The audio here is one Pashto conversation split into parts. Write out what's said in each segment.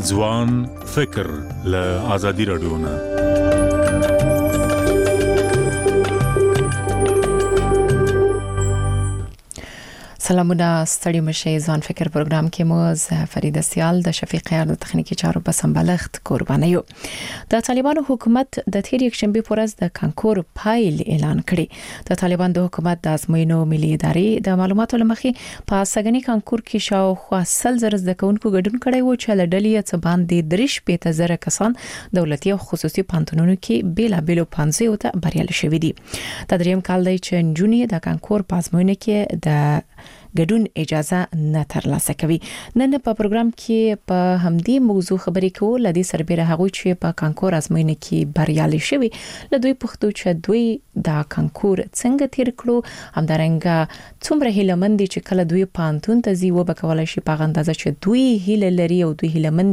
ځوان فکر له آزادي رادیو نه. سلامونه ستړي مشه ځوان فکر پروګرام کې مو فرید سیال د شفیق خیر د تخنیکی چارو په سمبالښت قرباني یو. د طالبانو حکومت د تیر یک شنبه پورز د کانکور پایل اعلان کړي. د طالبان د حکومت د ازموینو ملي ادارې د معلوماتو لمخې په سګنی کانکور کې شاوخوا 100,000 زدهکونکو ګډون کړی و چې لړلې څه باندې 3,000 کسان دولتي او خصوصي پانتونونو کې بیلا بیلو 50 ته بریالي شوي دي. تدریم کال دی چې جونی د کانکور په ازموینه کې د ګډون اجازه نه ترلاسه کوي. نن په پروګرام کې په همدې موضوع خبرې کوو. لدی سربېره هغه چې په کانکور ازموینه کې بریالي شوي لدوی پښتو چې دوی د کانکور څنګه تیر کړو، همدارنګه څومره هیلمند چې کله دوی پانتون ته ځي و به کولای شي په اندازه چې دوی هیله لري او دوی هیلمند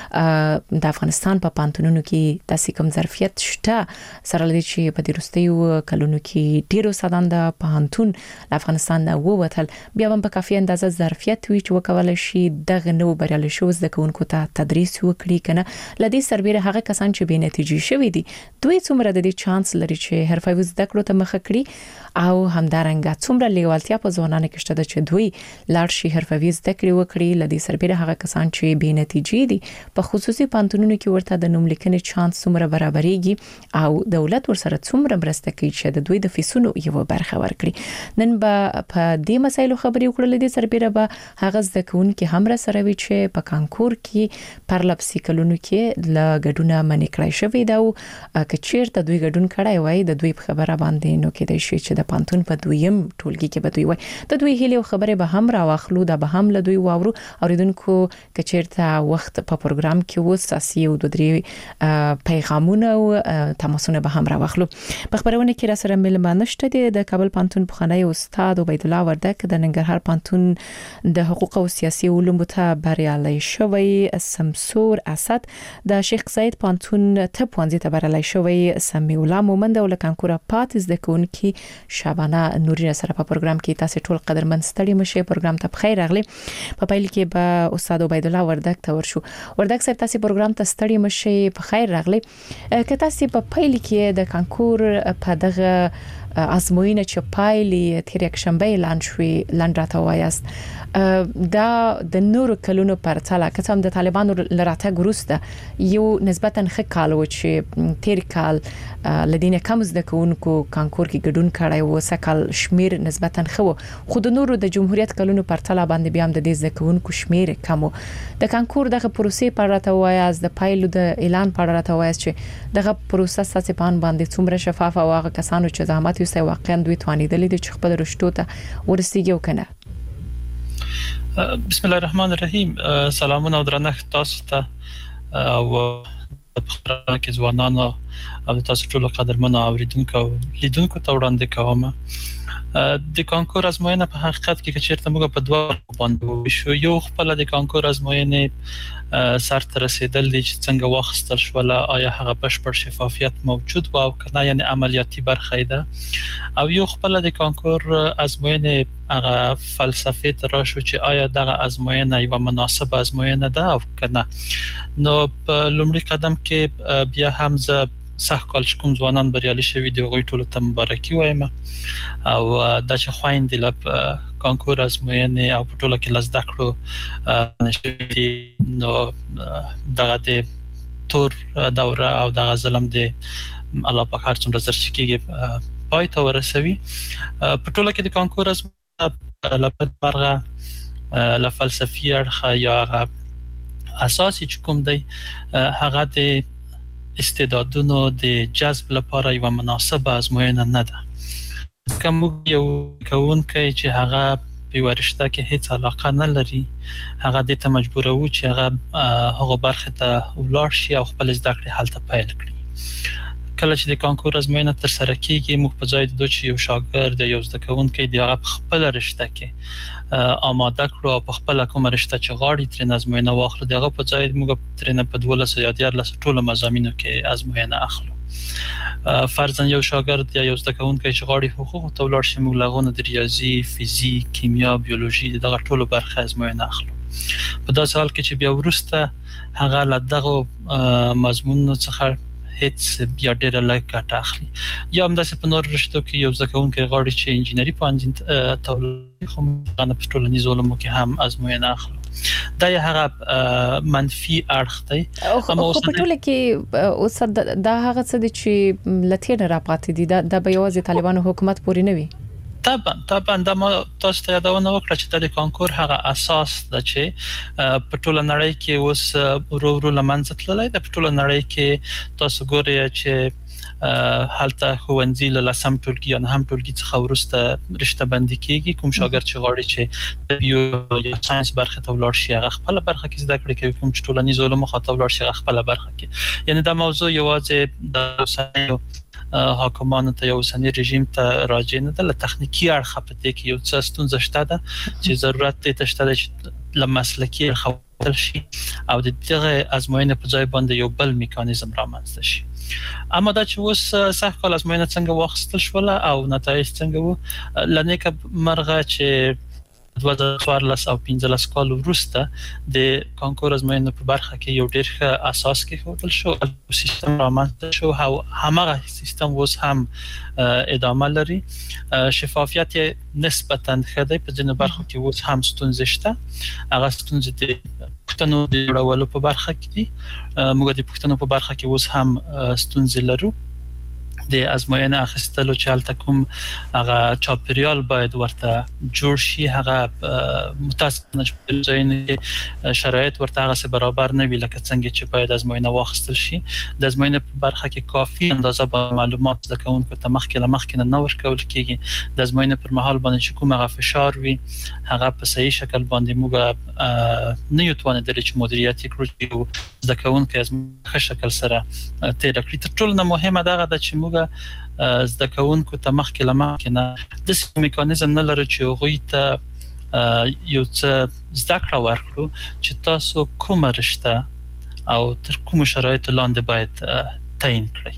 د افغانستان په پانتونونو کې تاسو کوم ظرفیت شته سره لدی چې په دروستیو کلونو کې ډیرو سادان د پانتون افغانستان نه ووتل بیا هم په کافي اندازه ظرفیت وی چې وکولای شي دغه نو بریالي شو زدهکونکو ته تدریس وکړي کنه. لدی سربېره هغه کسان چې به نتیجې شوي دي دوی څومره د دې چانس لري چې حرفوي زده کړو ته مخ کړي او همدارنګه څومره لیوالتیا په ځوانانو کې شته چې دوی لاړ شي حرفوي زده کړې وکړي. لدی سربېره هغه کسان چې به نتیجې دي په خصوصي پانتونونو کې ورته د نوم لیکنې چانس څومره برابرېږي او دولت ورسره څومره مرسته کوي چې د دوی د فیسونو یو برخه ورکړي. نن به په دې مسایلو خبرې وکړلې. دي سربېره به هغه زدهکونکو هم را سره وی چې په کانکور کې پرلپسې کلونو کې لګډونه منې کړای شوې دا او کچیرته دوی ګډون کړای وای د دوی خبره باندې نو کې د شي چې د پانتون په دویم ټولګي کې به دوی وای د دوی هیله خبره به هم را واخلو دا به هم له دوی واورو اوریدونکو کچیرته وخت په پروګرام کې وساسي او د درې پیغامونه او تماسونه به هم را واخلو. په خبرونه کې را سره ملمانه شته د کابل پانتون بخانه استاد عبید الله وردک د ننګرهار پانتون د حقوق او سیاسي علومو ته بریالي شوی سمسور اسد د شیخ زاید پانتون ته پوانځي ته بریالي شوی سمي الله مومند او لکانکور پاتز د کونکي شابانه نوري سره په پروګرام کې تاسو ټول قدرمن ستړي مشه. پروګرام ته بخیر راغلی. په پیل کې به استاد عبید الله وردک ته ورشو. وردک صاحب تاسو پروګرام ته ستړي مشه په خیر راغلی. که تاسو په پیل کې د کانکور په دغه ازموینه چې پایلې تیر یک شنبه اعلان شوې لنډراته وایست دا د نورو کلونو پرتله که هم د طالبانو لراتګ وروسته یو نسبتا ښه کال و چې تیر کال لدینه کم زدهکونکو کانکور کې ګډون کړای و سکل شمیر نسبتا ښه و خو د نورو د جمهوریت کلونو پرتله باندې بیا هم د دې زدهکونکو شمیر کم و. د کانکور دغه پروسې په اړه ته وایست د پایلو د اعلان په اړه ته وایست چې دغه پروسه ساسې پان باندې څومره شفاف او هغه کسانو چې زحمت یې واقعا دوی توانیدل دي چې خپل رشتو ته ورسیږي وکنه. بسم الله الرحمن الرحیم. سلامونه او درنښت تاسو ته او په خبره کې ځوانانو او تاسو ټول قدرمنو اوریدونکو او لیدونکو ته وړاندې کوم. د کانکور ازموینه په حقیقت کې چیرته موږ په دوه باندې وشو. یو خپل د کانکور ازموینه سر ته رسیدل دي چې څنګه واخستل شو آیا هغه بشپړ شفافیت موجود و او کنه یعنی عملیاتي برخه ده او یو خپل د کانکور ازموینه هغه فلسفه تر شو چې آیا دغه ازموینه یو مناسبه ازموینه ده او کنه. نو په لومړي قدم کې بیا هم زه صح کال کوم ځوانان بریالي شوي دي غوي ټول ته مبارکي وایم او د چې خويندې لپ کانکور ازموینه او په ټوله کې لزده کړو نشي. نو دغه د تور دوره او دغه ظلم د الله پاک هر څومره زر شکیږي پای ته ورسوي. په ټوله کې د کانکور ازموینه لپاره برغه ل فلسفي اړخ یا اساسي کوم دی هغه د استعدادونو د جذب لپاره یو مناسبه ازموینه نه ده. کوم یو کوونکی چې هغه په ورشته کې هیڅ علاقه نه لري هغه د ته مجبور وو چې هغه برخه ته ولاړ شي او خپل زده کړې حالت پیل کړي. کله چې د کانکور ازموینه تر سره کیږي موږ په ځای د دوی یو شاګرد یو زده کوونکی دی هغه خپل رشته کې آماده کړو او په خپل کوم رشته چې غواړي ترې ازموینه واخلو دغه په ځای موږ ترې په 12 یا 14 ټول مضامینو کې ازموینه اخلو. فرضاً یو شاګرد یا یو زده کوونکی چې غواړي حقوق ته ولاړ شي موږ لغونه د ریاضي، فزیک، کیمیا، بیولوژي دغه ټول برخه ازموینه اخلو. په داسې حال کې چې بیا ورسته هغه له دغه مضمون څخه هیڅ بیا ډېر لږ ګټه اخلي. یا هم داسې په نور رشتو کې یو زده کوونکی غواړي چې انجینري پوهنځي ته ولاړ خو هغه په ټولنیزو علومو کې هم ازموینه اخلو. دا یې هغه منفي اړخ دی. خو په ټوله کې اوس دا هغه څه دي چې لته نه راپاتې دي دا به یوازې طالبانو حکومت پورې نه وي. طبعا دا ما تاسو ته یادونه وکړه چې د کانکور هغه اساس د چې په ټوله نړۍ کې اوس ورو لمنځه تللی د ټوله نړۍ کې تاسو ګورئ چې حالته خوندزي له لسم ټولګي یا هم ټولګي څخه ورسته رشته بندي کیږي. کوم شاګرد چې غواړي چې د بیو یا ساينس برخه ته ولاړ شي هغه خپل برخه کې زده کړي کوي. کوم چې ټولنیز علوم خاطر ولاړ شي هغه خپل برخه کې. یعنی دا موضوع یوازې د اوسنیو حاکمانو ته یو اوسنی رژیم ته راجع نه ده. له تخنیکی اړخه په دې کې یو څه ستونزه شته ده چې ضرورت دې شته چې له مسلکي خپل شي او د دغه ازموینې په ځای باندې یو بل میکانیزم رامنځته شي. اما دا چې اوس سخت کال ازموینه څنګه واخیستل شول او نتایج څنګه وو، لنیکه مرغه چې 2014 او 15 کال وروسته د کانکور ازموینې په برخه کې یو ډېر ښه اساس کېښودل شو او سیستم رامنځته شو او همغه سیستم اوس هم ادامه لري. شفافیت نسبتاً ښه دی، په ځینو برخو کې اوس هم ستونزې شته. هغه ستونزې د پښتنو د جوړولو په برخه کې دي. موږ د پښتنو په برخه کې اوس هم ستونزې لرو. د ازموینې اخیستلو چې هلته کوم هغه چاپیریال باید ورته جوړ شي، هغه متاسفانه چې په ځینو کې شرایط ورته هغه برابر نه وي لکه څنګه چې باید ازموینه واخیستل شي. د ازموینې په برخه کې کافي اندازه به معلومات زده کوونکو ته مخکې نه ورکول کېږي. د ازموینې پر مهال باندې چې کوم هغه فشار وي هغه په صحیح شکل باندې موږ نه یو توانېدلی چې مدیریت کړو چې زده کوونکي از ښه شکل سره تیر کړي. تر ټولو نه مهمه دغه ده چې موږ زده کوونکو ته مخکې نه داسې میکانیزم نه لرو چې هغوی ته یو څه زده کړه ورکړو چې تاسو کومه رشته او تر کومو شرایطو لاندې باید تعیین کړئ.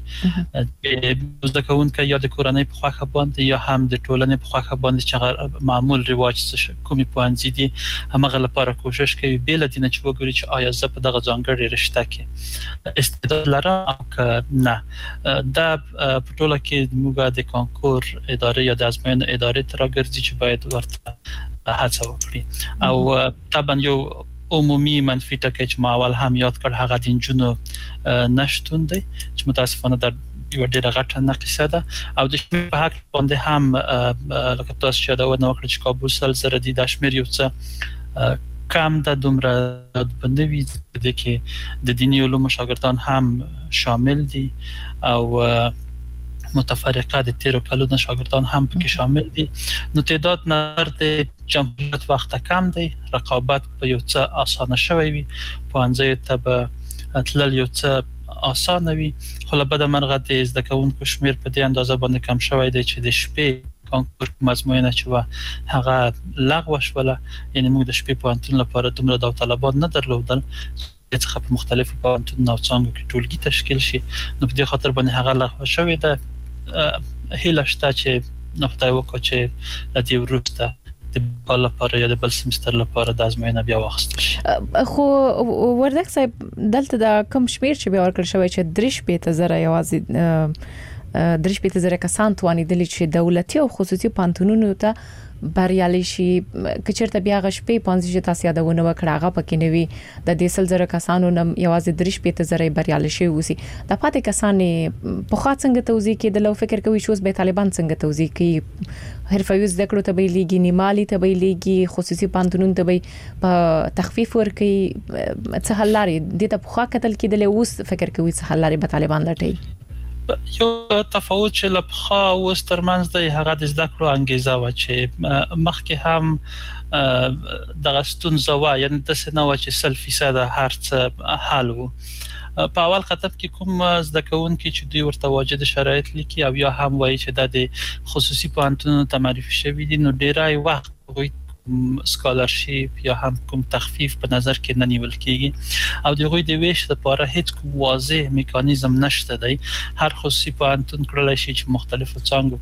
زده کوونکی یا د کورنۍ په خواښه باندې یا هم د ټولنې په خواښه باندې چې معمول رواج کومې پوهنځي دي همغه لپاره کوشش کوي بې له دې نه چې وګوري چې آیا زه په دغه ځانګړې رشته کې استعداد لرم او که نه. دا په ټوله کې موږ د کانکور ادارې یا د ازموینې ادارې ته راګرځي چې باید ورته هڅه وکړي. او طبعا یو عمومي منفي ټکی چې ما اول هم یاد کړ هغه د نجونو نشتون دی چې متاسفانه در یو ډېره غټه نقصه ده. او د شمېر په حق باندې هم لکه تاسو چې یادونه وکړه چې کابل 100,000 دي، دا شمېر یو څه کم ده، دومره به وي د کې د دیني علومو شاګردان هم شامل دي او متفرقه د تیرو کلونو شاګردان هم پکې شامل دي. نو تعداد نظر د جمهوریت وخت کم دی، رقابت په یو څه اسانه شوی وي، پوهنځیو ته به تلل یو څه اسانه وي. خو له بده مرغه د زده کوونکو شمېر په دې اندازه باندې کم شوی دی چې د شپې کانکور ازموینه چې وه هغه لغوه شوله. یعنې موږ د شپې پوهنتون لپاره دومره داوطلبان نه درلودل څخه په مختلفو پوهنتونونو او څانګو کې ټولګي تشکیل شي. نو په دې خاطر باندې هغه لغوه شوې ده. هیله شته چې خدای وکړي چې له دې وروسته د کال لپاره یا د بل سمستر لپاره د ازموینه بیا واخیستل شي. خو وردک صاحب دلته د کم شمیر چې بیا ورکړل شوی چې 3,000 یوازې 3,000 کسان توانیدلی چې دولتي او خصوصي پانتونونو ته بریالي شي. کچرته بیا غشپې پانځه تاسو یادونه وکړه هغه پکې نوي د 10,000 کسانو نم یوازې 3,000 بریالي شي وسی. د پاتې کسانې په خاص څنګه توزیع کې د لو فکر کوي چې اوس به طالبان څنګه توزیع کوي. حرفوي زده کړو ته به لیږي، نیمالي ته به لیږي، خصوصي پانتونونو ته به په تخفیف ورکړي. څه حل لري د ته په خا کتل کې د اوس فکر کوي څه حل لري به طالبان لټي. یو تفاوت چې لپخا اوس ترمنځ دی هغه د زده کړو انګیزه و چې مخکې هم دغه ستونزه وه، یعنې داسې نه وه چې 100% هر څه حل و. په اول خطب کې کوم زده کوونکي چې دوی ورته واجد شرایط لیکي او یا هم وایي چې دا د خصوصي پوهنتونونو ته معرفي شوي دي، نو ډیری وخت هغوی سکالرشیپ یا هم کوم تخفیف په نظر کې نه نیول کېږي او دغه د ویش لپاره هیڅ کوم واضح میکانیزم نشته دی. هر خصوصي پوهنتون کړلای شي چې مختلفو څانګو کې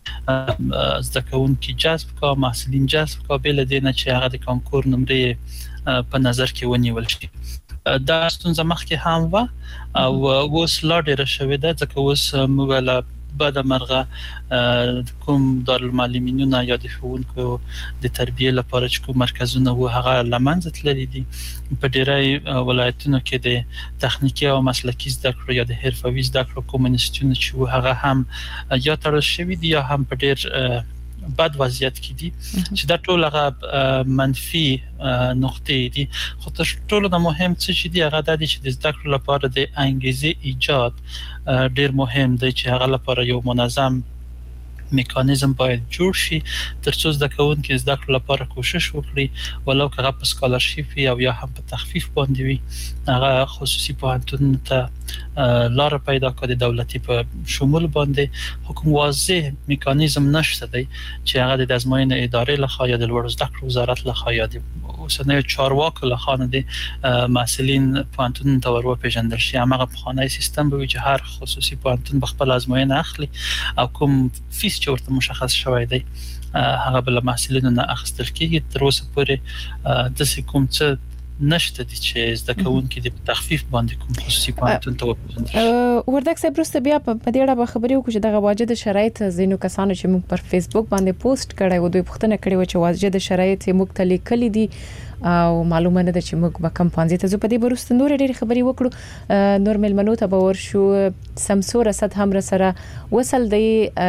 زده کوونکي جذب کا محصلین جذب کا بل دینه چې هغه د کانکور نمرې په نظر کې ونیول شي دا ستونزه مخکې هم و او اوس لا ډېره شوې ده ځکه اوس موږ له بعد مرغه کوم دارالمعلمینونه یا د ښوونکو د تربیه لپاره چې کوم مرکزونه و هغه لمنځه تللي دي په ډېری ولایتونو کې د تخنیکی او مسلکي زده کړو یا د حرفوي زده کړو کوم انسټیټیوټونه چې هغه هم یا تړل شوي دي یا هم په ډېر بد وضعیت کې دي چې دا ټول هغه منفي نقطې دي خو تر ټولو د مهم څه چې دی هغه د دې چې د زده کړو لپاره د انګیزې ایجاد ډېر مهم دی چې هغه لپاره یو منظم میکانیزم باید جوړ شي ترڅو زده کوونکي زده کړو لپاره کوشش وکړي ولو که هغه په سکالرشیپ یا هم په تخفیف باندې وي هغه خصوصي پوهنتون ته لار پیدا کړي دولتي په شمول باندې حکومت واضح میکانیزم نشته دی چې هغه د ازموینې ادارې لخوا یا د لوړ زده کړو وزارت لخوا یا د اوسنۍ چارواکو لخوا نه دي مسؤلین پوهنتون ته ورو پیژندل شي هغه په خانه سیستم به چې هر خصوصي پوهنتون به خپل ازموینه اخلي او کوم فیس چې ورته مشخص شوی دی هغه بل محصلینو نه اخیستل کیږي تر اوسه پورې د کوم څه نشته دي چې زده کوونکي د تخفیف باندې کوم خصوصي پوهنتون ته وپیژندل وردک صاحب وروسته بیا په دې اړه خبرې وکړو چې دغه واجد شرایط زینو کسانو چې موږ پر فیسبوک باندې پوسټ کړی و دوی پوښتنه کړې و چې واجد شرایط موږ ته لیکلي دي او معلومه نه ده چې موږ به کم پانځه ته زو په دې وروسته نور ډېر خبرې وکړو نور ملمنو ته باور شو سمسور اسد هم سره وصل دی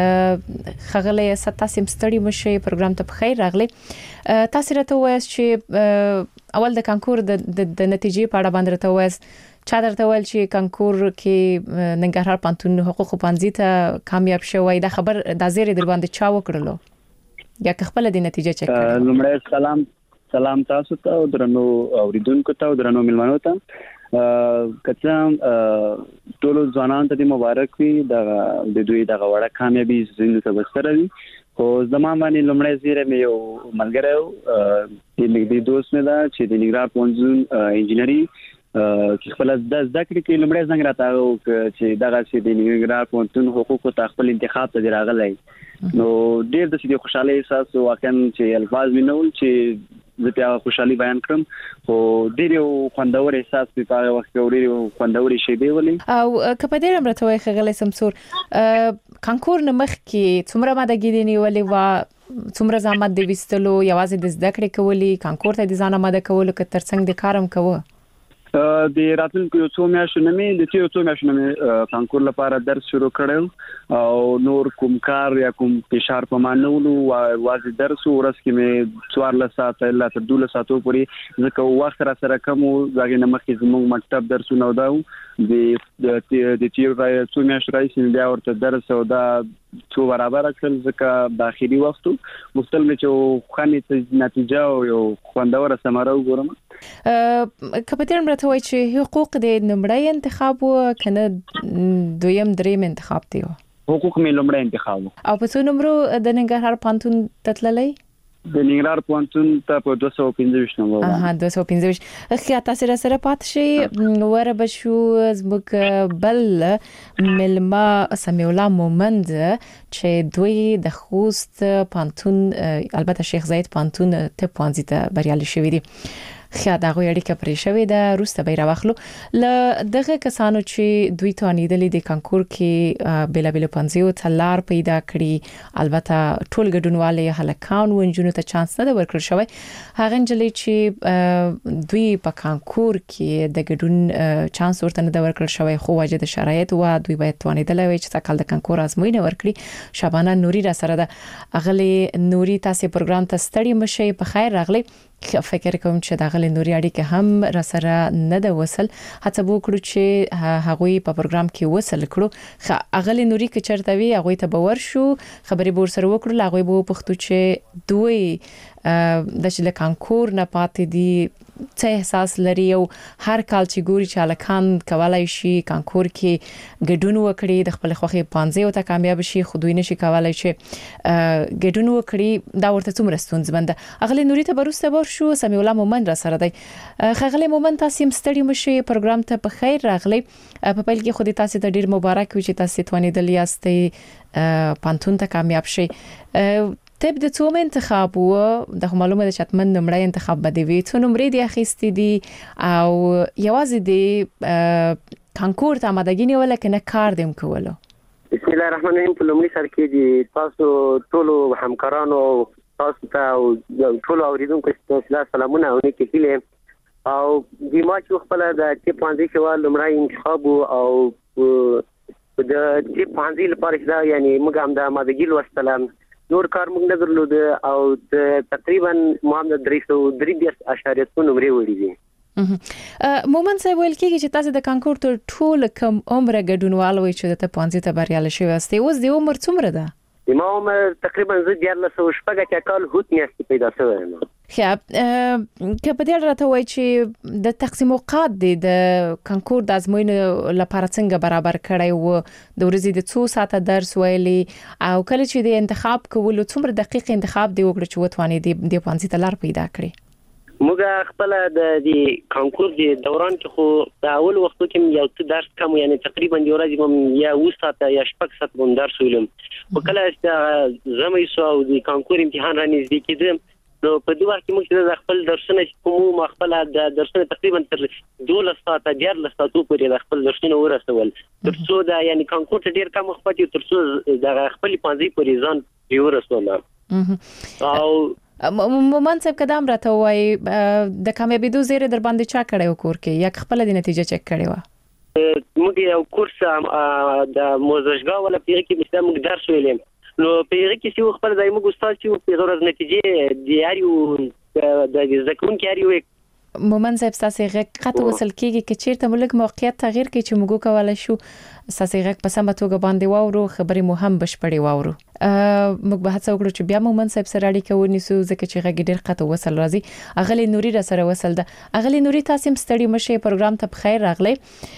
خغله ستاسم ستړي مشه پروګرام ته بخیر راغلی تاسو راته وایي چې اول د کانکور د نتیجې په اړه باندې راته وایي چا درته ویل چې کانکور کې ننګرهار پانتون حقوق پانځي ته کامیاب شوی دا خبر د زیری در باندې چا وکړلو یا خپل د نتیجې چک کړل لمړی سلام تاسو ته او درنو اوریدونکو ته او درنو ملمنو ته کڅم ټول ځوانان ته مبارک وي د دوی دغه وړه کامیابی زینو ته وسره وي خو زما باندې لمړی زیره مې یو ملګری د دوست مې دا چې د نګرهار پوهنتون انجینری چې خپل د زده کړې کې لمړی څنګه راته چې دغه چې د نګرهار پوهنتون حقوقو ته خپل انتخاب ته راغلی نو ډېر د دې خوشاله احساس واقعا چې الفاظ وینول چې زه بیا خوشحالي بیان کړم خو ډېر خوندور احساس په هغه وخت کې ډېر خوندور شي دی ولې او کپه ډېر امرته خغلی سمسور کانکور نمخ کې څومره ماده کېدنی ولې وا څومره زحمت دی وستلو یوازې د زده کړې کولی کانکور ته د ځان آماده کول که ترڅنګ د کارم کوو د راتلونکو یو څو میاشتو مې کانکور لپاره درس شروع کړو او نور کوم کار یا کوم فشار په مانولو واځي درس ورس کې مې 14 ساعته لا تر 12 ساعتو پورې ځکه وخت را سره کم ځاګه نه مخکې زموږ مکتب درسونه وداو د تیر راځي څو میاشتې راځي بیا ورته درس او دا څو برابر کړل ځکه داخلي وختو مستل مې چې خاني نتیجه او یو خوندور سماره وګورم کپتان مرته وای چې حقوق د نمړی انتخاب کنه دویم دریم انتخاب دی حقوق مې لمړی انتخاب او په څو نمبر د ننګرهار پانتون تتللی د ننګرهار پوهنتون ته په 215 نمبر 215 خیا تاسو سره پات شي ور بشو زموږ بل ملما سمیع الله مومند چې دوی د خوست پانتون البته شیخ زاید پانتون ته پانځي ته بریالي شوی دي خیا دغه اړیکه پرې شوې ده روسته به راوخلو ل دغه کسانو چې دوی ته نیدلې د کانکور کې بلا بلا پنځیو تلار پیدا کړی البته ټول ګډونوالې هلکان و انجونو ته چانس نه ورکړل شوی هغه انجلې چې دوی په کانکور کې د ګډون چانس ورته نه ورکړل شوی خو واجد شرایط و دوی باید توانیدل وي چې تکل د کانکور ازموینه ورکړي شبانه نوري را سره ده اغلی نوري تاسو پروګرام ته ستړي مشه په خیر راغلی فکر کوم چې دغه نوري اړیکه هم را سره نه د وصل هڅه وکړو چې هغوی په پروګرام کې وصل کړو اغلی نوري کې چرته وی هغه ته باور شو خبرې بور سره وکړو هغه به پښتو چې دوی د کانکور نه پاتې دي څه احساس لري او هر کال چې ګوري چې الکان کولای شي کانکور کې ګډون وکړي د خپل خوخي 15 ته کامیاب شي خو دوی نشي کولای چې ګډون وکړي دا ورته څومره ستونزمنده. اغلی نوري ته بروسته ورشو سمي الله مومن را سره دی. خغلی مومن تاسو مستړی مشي پروګرام ته په خیر راغلی. په پیل کې خو دې تاسو ته ډیر مبارک وي چې تاسو توانیدل یاستئ پانتون ته کامیاب شي. تب د څوم انتخاب وو د معلومه د چتمن نمړی انتخاب بده وی څو نمرې دی اخیستې دي او یوازې د کانکور ته آمادګی نیول کنه کار دیم کوله. بسم الله الرحمن الرحیم. په لومړي سر کې دي تاسو ټول همکارانو تاسو ته او ټول اوریدونکو ته سلامونه او نیکه هیله او د ما چې خپل د چې 15 شوال لومړی انتخاب او د چې 15 لپاره دا یعنی موږ هم د آمادګی لوستل نور کار موږ نه درلود او تقریبا محمد 333.2 نمرې وړي دي. مومن صاحب ویل کېږي چې تاسو د کانکور ته ټول کم عمر ګډونوال وي چې د 15 ته بریاله شوی استي اوس د عمر څومره ده؟ ما عمر تقریبا زه 14 کال هوت میاشتې پیدا شوم. خب که په دې راته وای چې د تقسیم اوقات د کانکور د ازموینې لپاره څنګه برابر کړی وو د ورځې د 2 ساعته درس ویلي او کله چې د انتخاب کولو څومره دقیق انتخاب دی وکړ چې وتواني د 15 لار پیدا کړی. موږ خپل د کانکور د دوران کې خو د اول وختو کې یو څه درس کوم یعنی تقریبا د ورځې هم یا 2 ساعته یا 6 ساعته هم درس ویلم. په کله چې زموږ سو د کانکور امتحان را نږدې کېدم نو په دوه وخت کې موږ د خپل درسونه کوم خپل د درسونه تقریبا تر 12 ساعته 14 ساعتو پورې د خپل درسونه ورسول ترڅو دا یعنی کانکور ته ډیر کم وخت پاتې ترڅو د خپل 15 پورې ځان ورسول. او مومن صاحب قدم راته وای د کامیابیدو زیره در باندې چا کړو کور کې یا خپل د نتیجه چک کړی و؟ موږ یو کورس د موزشګا ولا پیغه کې موږ درس ویلم نو پیغه کې چې خپل دای موږ استاد چې په غوړ نتیجه دیاریو د ځکون کې اړیو. مومن صاحب تاسو غږ وصل کیږي چې چیرته ملک موقعیت تغییر کوي چې موږ کولای شو تاسو غږ په سمه توګه باندې واورو خبرې مو هم بشپړې واورو. موږ به هڅه وکړو چې بیا مومن صاحب سره اړیکه ونیسو ځکه چې غږ ډیر قطع وصل راځي. اغلی نوري را سره وصل ده. اغلی نوري تاسو مستړی مشه پروګرام ته بخیر راغلی.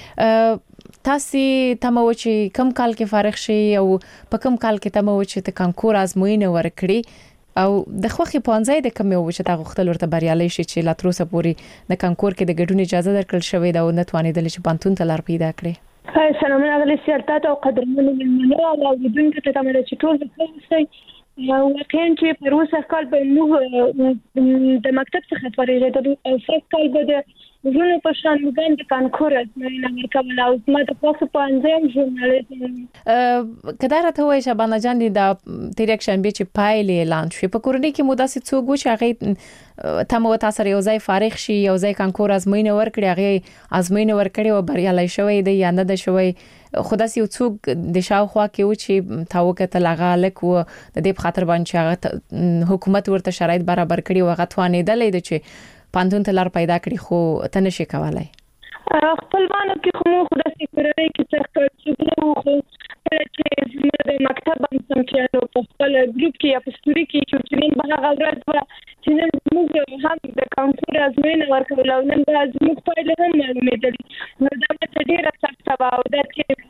تاسو تمو چې کم کال کې فارغ شي او په کم کال کې تمو چې د کانکور ازموینه ورکړي او د خوخي 15 د کم یو چې تا غوښتل ورته بریالي شي چې لا تر اوسه پورې د کانکور کې د ګډون اجازه درکړل شوې ده او نتوانیدل چې پانتون ته لار پیدا کړي. سلامونه غلي سیارتات او قدرمنو ملمنو او اوریدونکو ته تمه چې ټول وکړئ او واقعا چې په روسه کال به موږ د مکتب څخه فارغېدل او فرق کال به د ژوند په شان موږ د کانکور ازموینه ورکول او ما د پاسه په انځم ژورنالیزم کدا راته وای شبانه جان د تریکشن به چې پایلې اعلان شي په کورنۍ کې مو داسې څوک چې هغه تمو تاسو یو ځای فارغ شي یو ځای کانکور ازموینه ورکړي هغه ازموینه ورکړي او بریالي شوی دی یا نه ده شوی خدا سي څوک د شاوخوا کې و چې تاوکه تلغه لک و د دې په خاطر باندې هغه حکومت ورته شرایط برابر کړي او هغه توانیدل دی چې پاندون ته لار پیدا کړي خو تنه شي کولای. خپلوانو کې خو خدا سي کورنۍ کې څه څه خو چې د مکتب هم چې په خپل ګروپ کې یا په ستوري کې چې نن به هغه ورځ چې نن موږ هم د کانکور ازموینه ورکول او نن د ازموینې پایلې هم معلومېدلې نو دا څه ډېره سخته وه او دا چې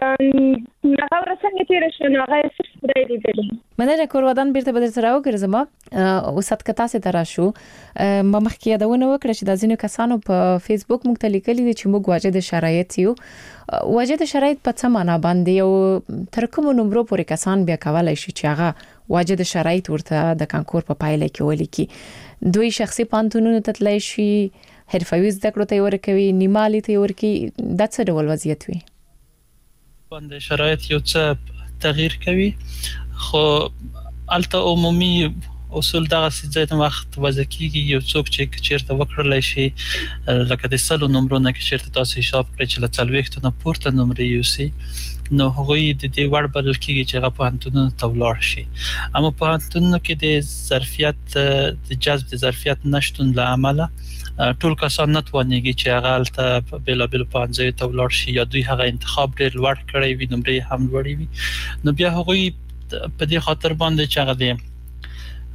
هغه ورڅنګه تیر شو نو هغه صرف خدای دې مننه کورودان بیرته بدر سره وګرځم او صد کتا سي ترا شو ما مخکې یادونه وکړه چې د ځینو کسانو په فیسبوک موږ ته لیکلي دي چې موږ واجد شرایط یو واجد شرایط په څه معنا باندې او تر کوم نمبر پورې کسان بیا کولای شي چې هغه واجد شرایط ورته د کانکور په پایله کې ولیکي دوی شخصي پانتونونو ته تللی شي حرفوي زده کړو ته ورکوي نیمالي ته ورکي د څه ډول وضعیت وي باندې شرایط یو څه تغییر کوي خو الته عمومي اصول دغه ځای وخت وځکیږي یو څوک چې چیرته وکړلای شي لکه د سلو نمبرونه کې چیرته تاسو حساب کړئ چې له 40 نه پورته نمبر یوسي نو هغوی د دې وړ بلل کېږي چې هغه پوهنتونونو ته ولاړ شي اما پوهنتونونو کې د ظرفیت د جذب د ظرفیت نشتون له امله ټول کسان نه توانېږي چې هغه الته بلابل پانځه ته ولاړ شي یا دوی هغه انتخاب ډېر لوړ کړی وي نمرې هم لوړې وي نو بیا هغوی په دې خاطر باندې چې هغه د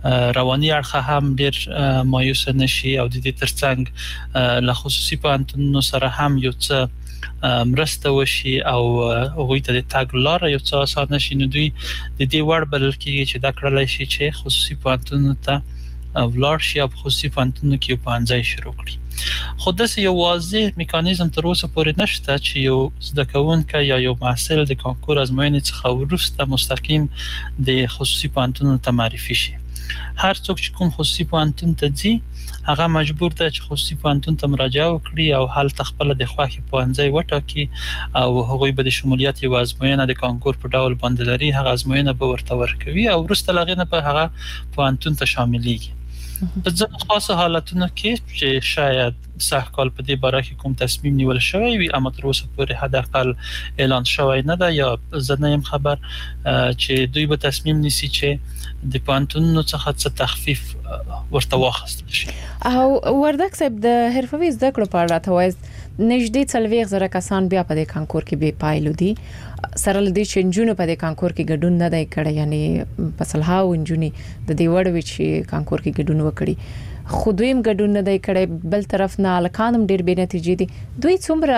رواني اړخ هم ډیر مایوس نشي او د دې ترڅنګ له خصوصي پوهنتونونو سره هم یو څه مرسته وشي او هغوی ته د تاګ لار یو څه آسان شي. نو دوی د دې وړ بلل کېږي چې دا کړلای شي چې خصوصي پوهنتونونو ته ولاړ شي او خصوصي پوهنتونونو کې پوهنځی شروع کړي. خو داسې یو واضح میکانیزم تر اوسه پورې نشته چې یو زده کوونکی یا یو محصل د کانکور ازموینې څخه وروسته مستقیم د خصوصي پوهنتونونو ته معرفي شي. هر څوک چې کوم خصوصي پوهنتون ته ځي هغه مجبور دی چې خصوصي پوهنتون ته مراجعه وکړي او هلته خپل د خوښې پوهنځی وټاکي او هغوی به د شمولیت یو ازموینه د کانکور په ډول باندې لري. هغه ازموینه به ورته ورکوي او وروسته له هغې نه به هغه پوهنتون ته شاملېږي. په ځینو خاصو حالتونو کې چې شاید سږ کال په دې باره کې کوم تصمیم نیول شوی وي اما تر اوسه پورې حداقل اعلان شوی نه ده یا زه نه یم خبر چې دوی به تصمیم نیسي چې د پوهنتونونو څخه څه تخفیف ورته واخیستل شي. او وردک صاحب د حرفوي زده کړو په اړه راته وایي نږدې 40,000 کسان بیا په دې کانکور کې به پایلو دي سره لدی چې انجونو په دې کانکور کې ګډون نه دی کړی یعنی په صلاحو انجونی د دې وړ وی چې کانکور کې ګډون وکړي خو دویم ګډون نه دی کړی بل طرف نه الکانم ډیر به نتیجې دي. دوی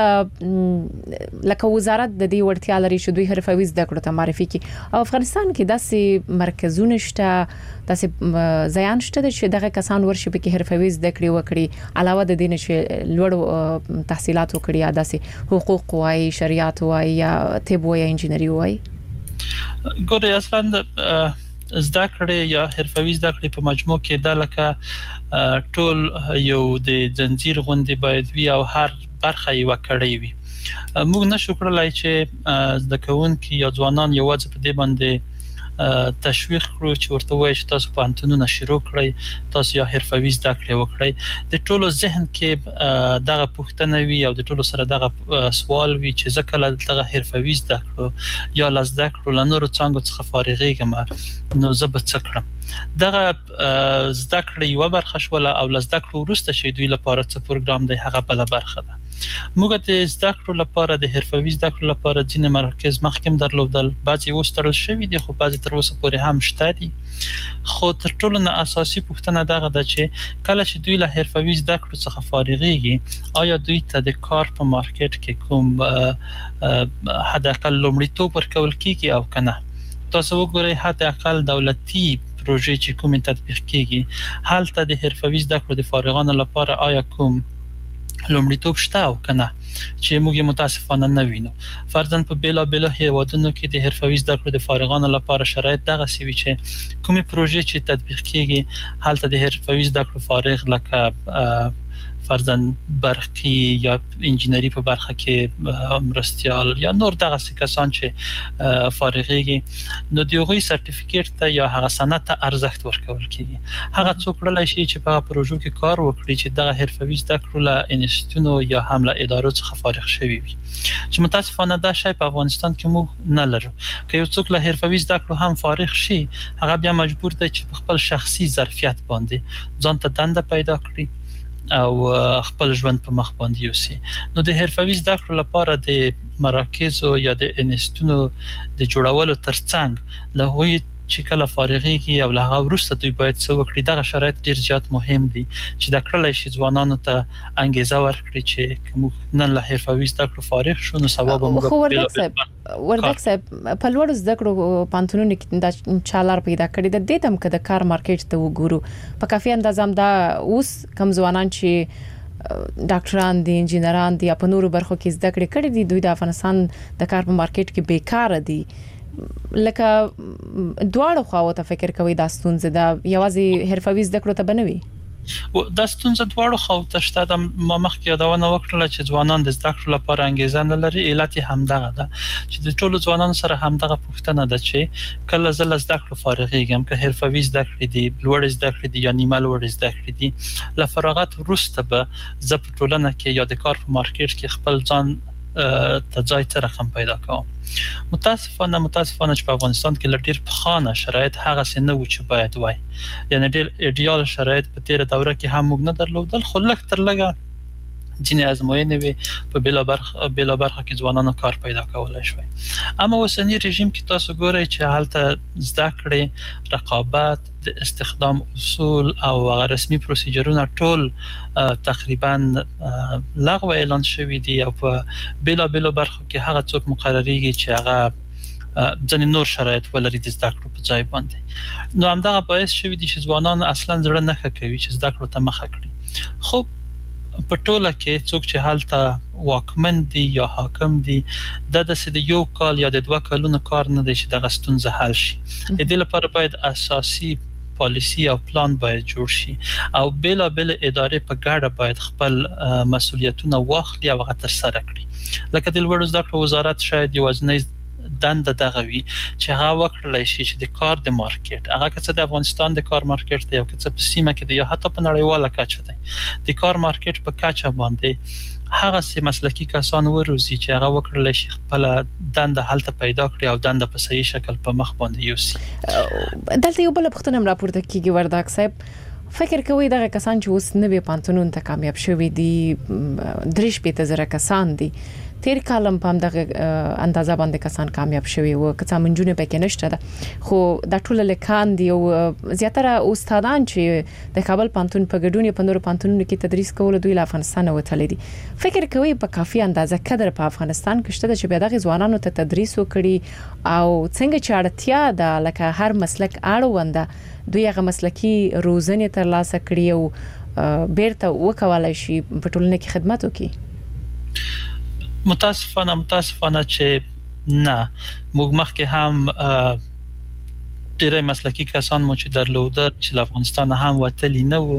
څومره لکه وزارت د دې وړتیا لري چې دوی حرفوي زده کړو ته معرفي کړي او افغانستان کې داسې مرکزونه شته داسې ځایان شته چې دغه کسان ورشي په کې حرفوي زده کړې وکړي علاوه د دې چې لوړ تحصیلات وکړي یا داسې حقوق وای شریعت وای یا طب وای انجینری وای. ګورې اصلا زده کړې یا حرفوي زده کړې په مجموع کې د لکه ټول یو د زنجیر غوندې باید وي او هر برخه یې وکړې وي. موږ نشو کړلای چې زده کوونکي یا ځوانان یوازې په دې باندې تشویق کړو چې ورته وایي چې تاسو پوهنتونونه شروع کړئ تاسو یا حرفوي زده کړې وکړئ. د ټولو ذهن کې دغه پوښتنه وي او د ټولو سره دغه سوال وي چې زه کله دغه حرفوي زده کړو یا زده کړو له نورو څانګو څخه فارغېږم نو زه به څه کړم. دغه زده کړې یو برخه شوله او زده کړو وروسته چې دوی لپاره څه پروګرام دی هغه بل برخه ده. موږ د زده کړو لپاره د حرفوي زده کړو لپاره ځینې مراکز مخکې درلودل بعضي اوس تړل شوي دي خو بعضي تر اوسه پورې هم شته دي. خو تر ټولو نه اساسي پوښتنه دغه ده چې کله چې دوی له حرفوي زده کړو څخه فارغېږي آیا دوی ته د کار په مارکیټ کې کوم حداقل لومړیتوب ورکول کیږي او کنه. تاسو وګورئ حداقل دولتي پروژې چې کومې تطبیق کیږي هلته د حرفوي زده کړو د فارغانو لپاره آیا کوم لومړیتوب شته او کنه چې موږ متاسفانه نه وینو. فرضاً په بیلابیلو هیوادونو کې د حرفوي زده کړو د فارغانو لپاره شرایط دغه سی وي چې کومې پروژې چې تطبیق کیږي هلته د حرفوي زده کړو فارغ لکه فرضاً برقی یا انجینری په برخه کې مرستیال یا نور دغه کسان چې فارغېږي نو د هغوی سرټیفیکیټ ته یا هغه سند ته ارزښت ورکول کیږي. هغه څوک کولای شي چې په پروژو کې کار وکړي چې دغه حرفوي زده کړو له انسټیټونو یا هم له ادارو څخه فارغ شوي وي چې متاسفانه دا شی په افغانستان کې موږ نه لرو. که یو څوک له حرفوي زده کړو هم فارغ شي هغه بیا مجبور دی چې په خپل شخصي ظرفیت باندې ځان ته دنده پیدا کړي او خپل ژوند په مخ باندې یوسي. نو د حرفوي زده کړو لپاره د مراکزو یا د انسټیټونو د جوړولو ترڅنګ له هغوی چې کله فارغېږي او له هغه وروسته دوی باید څه وکړي دغه شرایط ډېر زیات مهم دي چې دا کړلی شي ځوانانو ته انګېزه ورکړي چې موږ نن له حرفوي زده کړو فارغ شو نو سبا به موږ وردک صاحب په لوړو زده کړو پوهنتونونو کې دا چالار پیدا کړي د دې تم که د کار مارکیټ ته وګورو په کافي اندازه هم دا اوس کم ځوانان چې ډاکټران دي انجینران دي په نورو برخو کې زده کړې کړې دي دوی د افغانستان د کار په مارکیټ کې بیکاره دي. لکه دواړو خواو ته فکر کوي دا ستونزه ده یوازې حرفوي زده کړو ته بنوي دا ستونزه دواړو خواو ته شته. د ما مخکې یادونه وکړله چې ځوانان د زده کړو لپاره انګېزه نه لري. علت یې همدغه ده چې د ټولو ځوانانو سره همدغه پوښتنه ده چې کله زه له زده کړو فارغېږم که حرفوي زده کړې دي لوړې زده کړې دي یا نیمه لوړې زده کړې دي له فراغت وروسته به زه په ټولنه کې یا د کار په مارکیټ کې خپل ځان ته ځای څه رقم پیدا کوم. متاسفانه چې په افغانستان کې ډېر پخوانه شرایط هغسې نه وو چې باید وای یعنی ډېر ایډیال شرایط په تیره دوره کې هم موږ نه درلودل خو لږ تر لږه ځینې ازموینې وي په بلا برخه کې ځوانانو کار پیدا کولای شوی. اما اوسنی رژیم کې تاسو ګورئ چې هلته زده کړې، رقابت، د استخدام اصول او رسمي پروسیجرونه ټول تقریبا لغو اعلان شوی دي او په بلا برخه کې هغه څوک مقرریږي چې هغه ځنې نور شرایط ولري د زده کړو په ځای باندې. نو همدغه باعث شوی دي چې ځوانان اصلا زړه نه ښه کوي چې زده کړو ته مخه کړي. خو په ټوله کې څوک چې هلته واکمن دي یا حاکم دي د یو کال یا د 2 کالونو کار نه دی چې دغه ستونزه حل شي. د دې لپاره باید اساسي پالیسی او پلان باید جوړ شي او بلا ادارې په ګډه باید خپل مسؤلیتونه واخلي او هغه ترسره کړي. لکه د لوړو زده کړو وزارت شاید یوازینی دنده دغه وي چې هغه وکړلای شي چې د کار د مارکیټ، هغه که څه د افغانستان د کار مارکیټ دی او که څه په سیمه کې دی یا حتی په نړیواله کچه دی، د کار مارکیټ په کچه باندې هغه سي مسلکي کسان وروزي چې هغه وکړلای شي خپل دنده هلته پیدا کړي او دنده په صحیح شکل په مخ باندې یوسي. دلته یو بل پوښتنه هم راپورته کیږي ورداک صاحب، فکر کوي دغه کسان چې اوس نوې پانتونون ته کامیاب شوي دي 3,000 کسان دي، تیر کالم په دغه اندازه باندې کسان کامیاب شوي و، کڅا منجونه پکې نشته ده، خو د ټول لکان دی او زیاتره استادان چې د کابل پانتون په ګډون په نورو پانتونونو کې تدریس کول دوی له افغانستان وتلي دي. فکر کوي په کافي اندازه قدر په افغانستان کې شته چې به دغه ځوانانو ته تدریس وکړي او څنګه چې اړتیا ده لکه هر مسلک اړونده دوی هغه مسلکی روزنه تر لاسه کړي او بیرته وکولای شي په ټولنه کې خدمت وکړي. متاسفانه چې نه، موږ مخکې هم ډېری مسلکی کسان مو چې درلودل چې له افغانستان هم وتلي نه وو،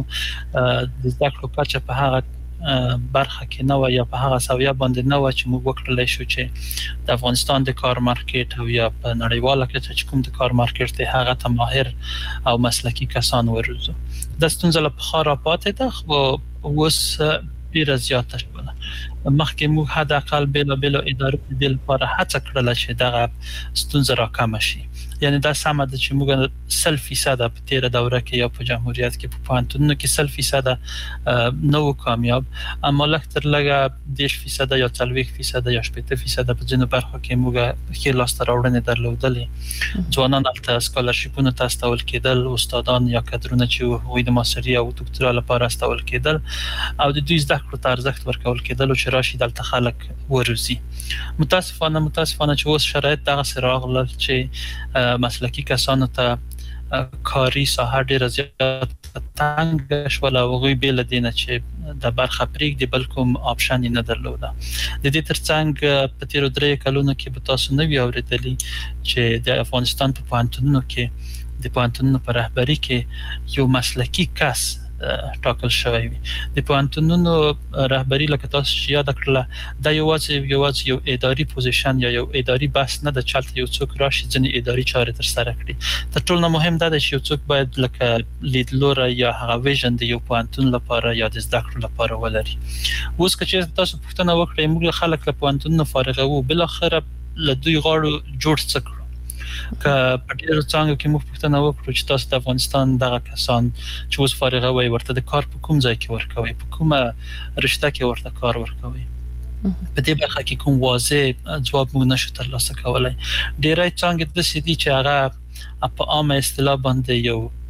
د زده کړو کچه په هغه برخه کې نه و یا په هغه سویه باندې نه و چې موږ وکړلای شو چې د افغانستان د کار مارکیټ او یا په نړیواله کچه چې کوم د کار مارکیټ دی هغه ته ماهر او مسلکی کسان وروزو. د ستونزه له پخوا راپاتې ده خو اوس ډیره زیاته شوه. مخکې موږ حد اقل بلا ادارې د لپاره هڅه کړله چې دغه ستونزه راکمه شي. یعنی دا سمه ده چې موږ 100% په تیر دوره کې یا په جمهوریت کې په پانتونونو کې 100% نو کامیاب، اما لکه لږه 10% یا 40% یا 80% په ځینو برخو کې موږ کې لاسته راوړنې درلودلې. ځوانان البته سکالرشیپونو ته استول کېدل، استادان یا کادرونه چې هغوی د ماستري او دکترا لپاره استول کېدل او د دوی زده کړو ته ارزښت ورکول کېدل او چې راشي دلته خلک وروزي. متاسفانه چې اوس شرایط دغه سراغ چې مسلکی کسانو ته کاری ساحه ډیره زیات تنگ شول او هغوی بیل دینه چې د برخه پرېږدي بل کوم آپشن نه درلوده. د دې ترڅنګ په تیرو 3 کلونو کې به تاسو نه وي اورېدلي چې د افغانستان په پوهنتونونو کې د پوهنتونونو په رهبري کې یو مسلکی کس ټاکل شوی وي. د پوهنتونونو رهبري لکه تاسو چې یاد کړل دا یوازې یو اداري پوزیشن یا یو اداري بحث نه د چلته یو څوک راشي ځنې اداري چارې تر سره کړي. تر ټولو مهم دا دی چې یو څوک باید لکه لیدلوره یا هغه ویژن د یو پوهنتون لپاره یا د زده کړو لپاره ولري. اوس که چېرته تاسو پوښتنه وکړئ موږ خلک له پوهنتونونو فارغ وو، بالاخره له دوی غاړو جوړ څه کړو. که په ډیرو څانګو کې موږ پوښتنه وکړو چې تاسو د افغانستان دغه کسان چې اوس فارغه وي ورته د کار په کوم ځای کې ورکوي، په کومه رشته کې ورته کار ورکوي، په دې برخه کې کوم واضح ځواب موږ نشو ترلاسه کولی. ډیری څانګې داسې دي چې هغه په عامه اصطلاح باندې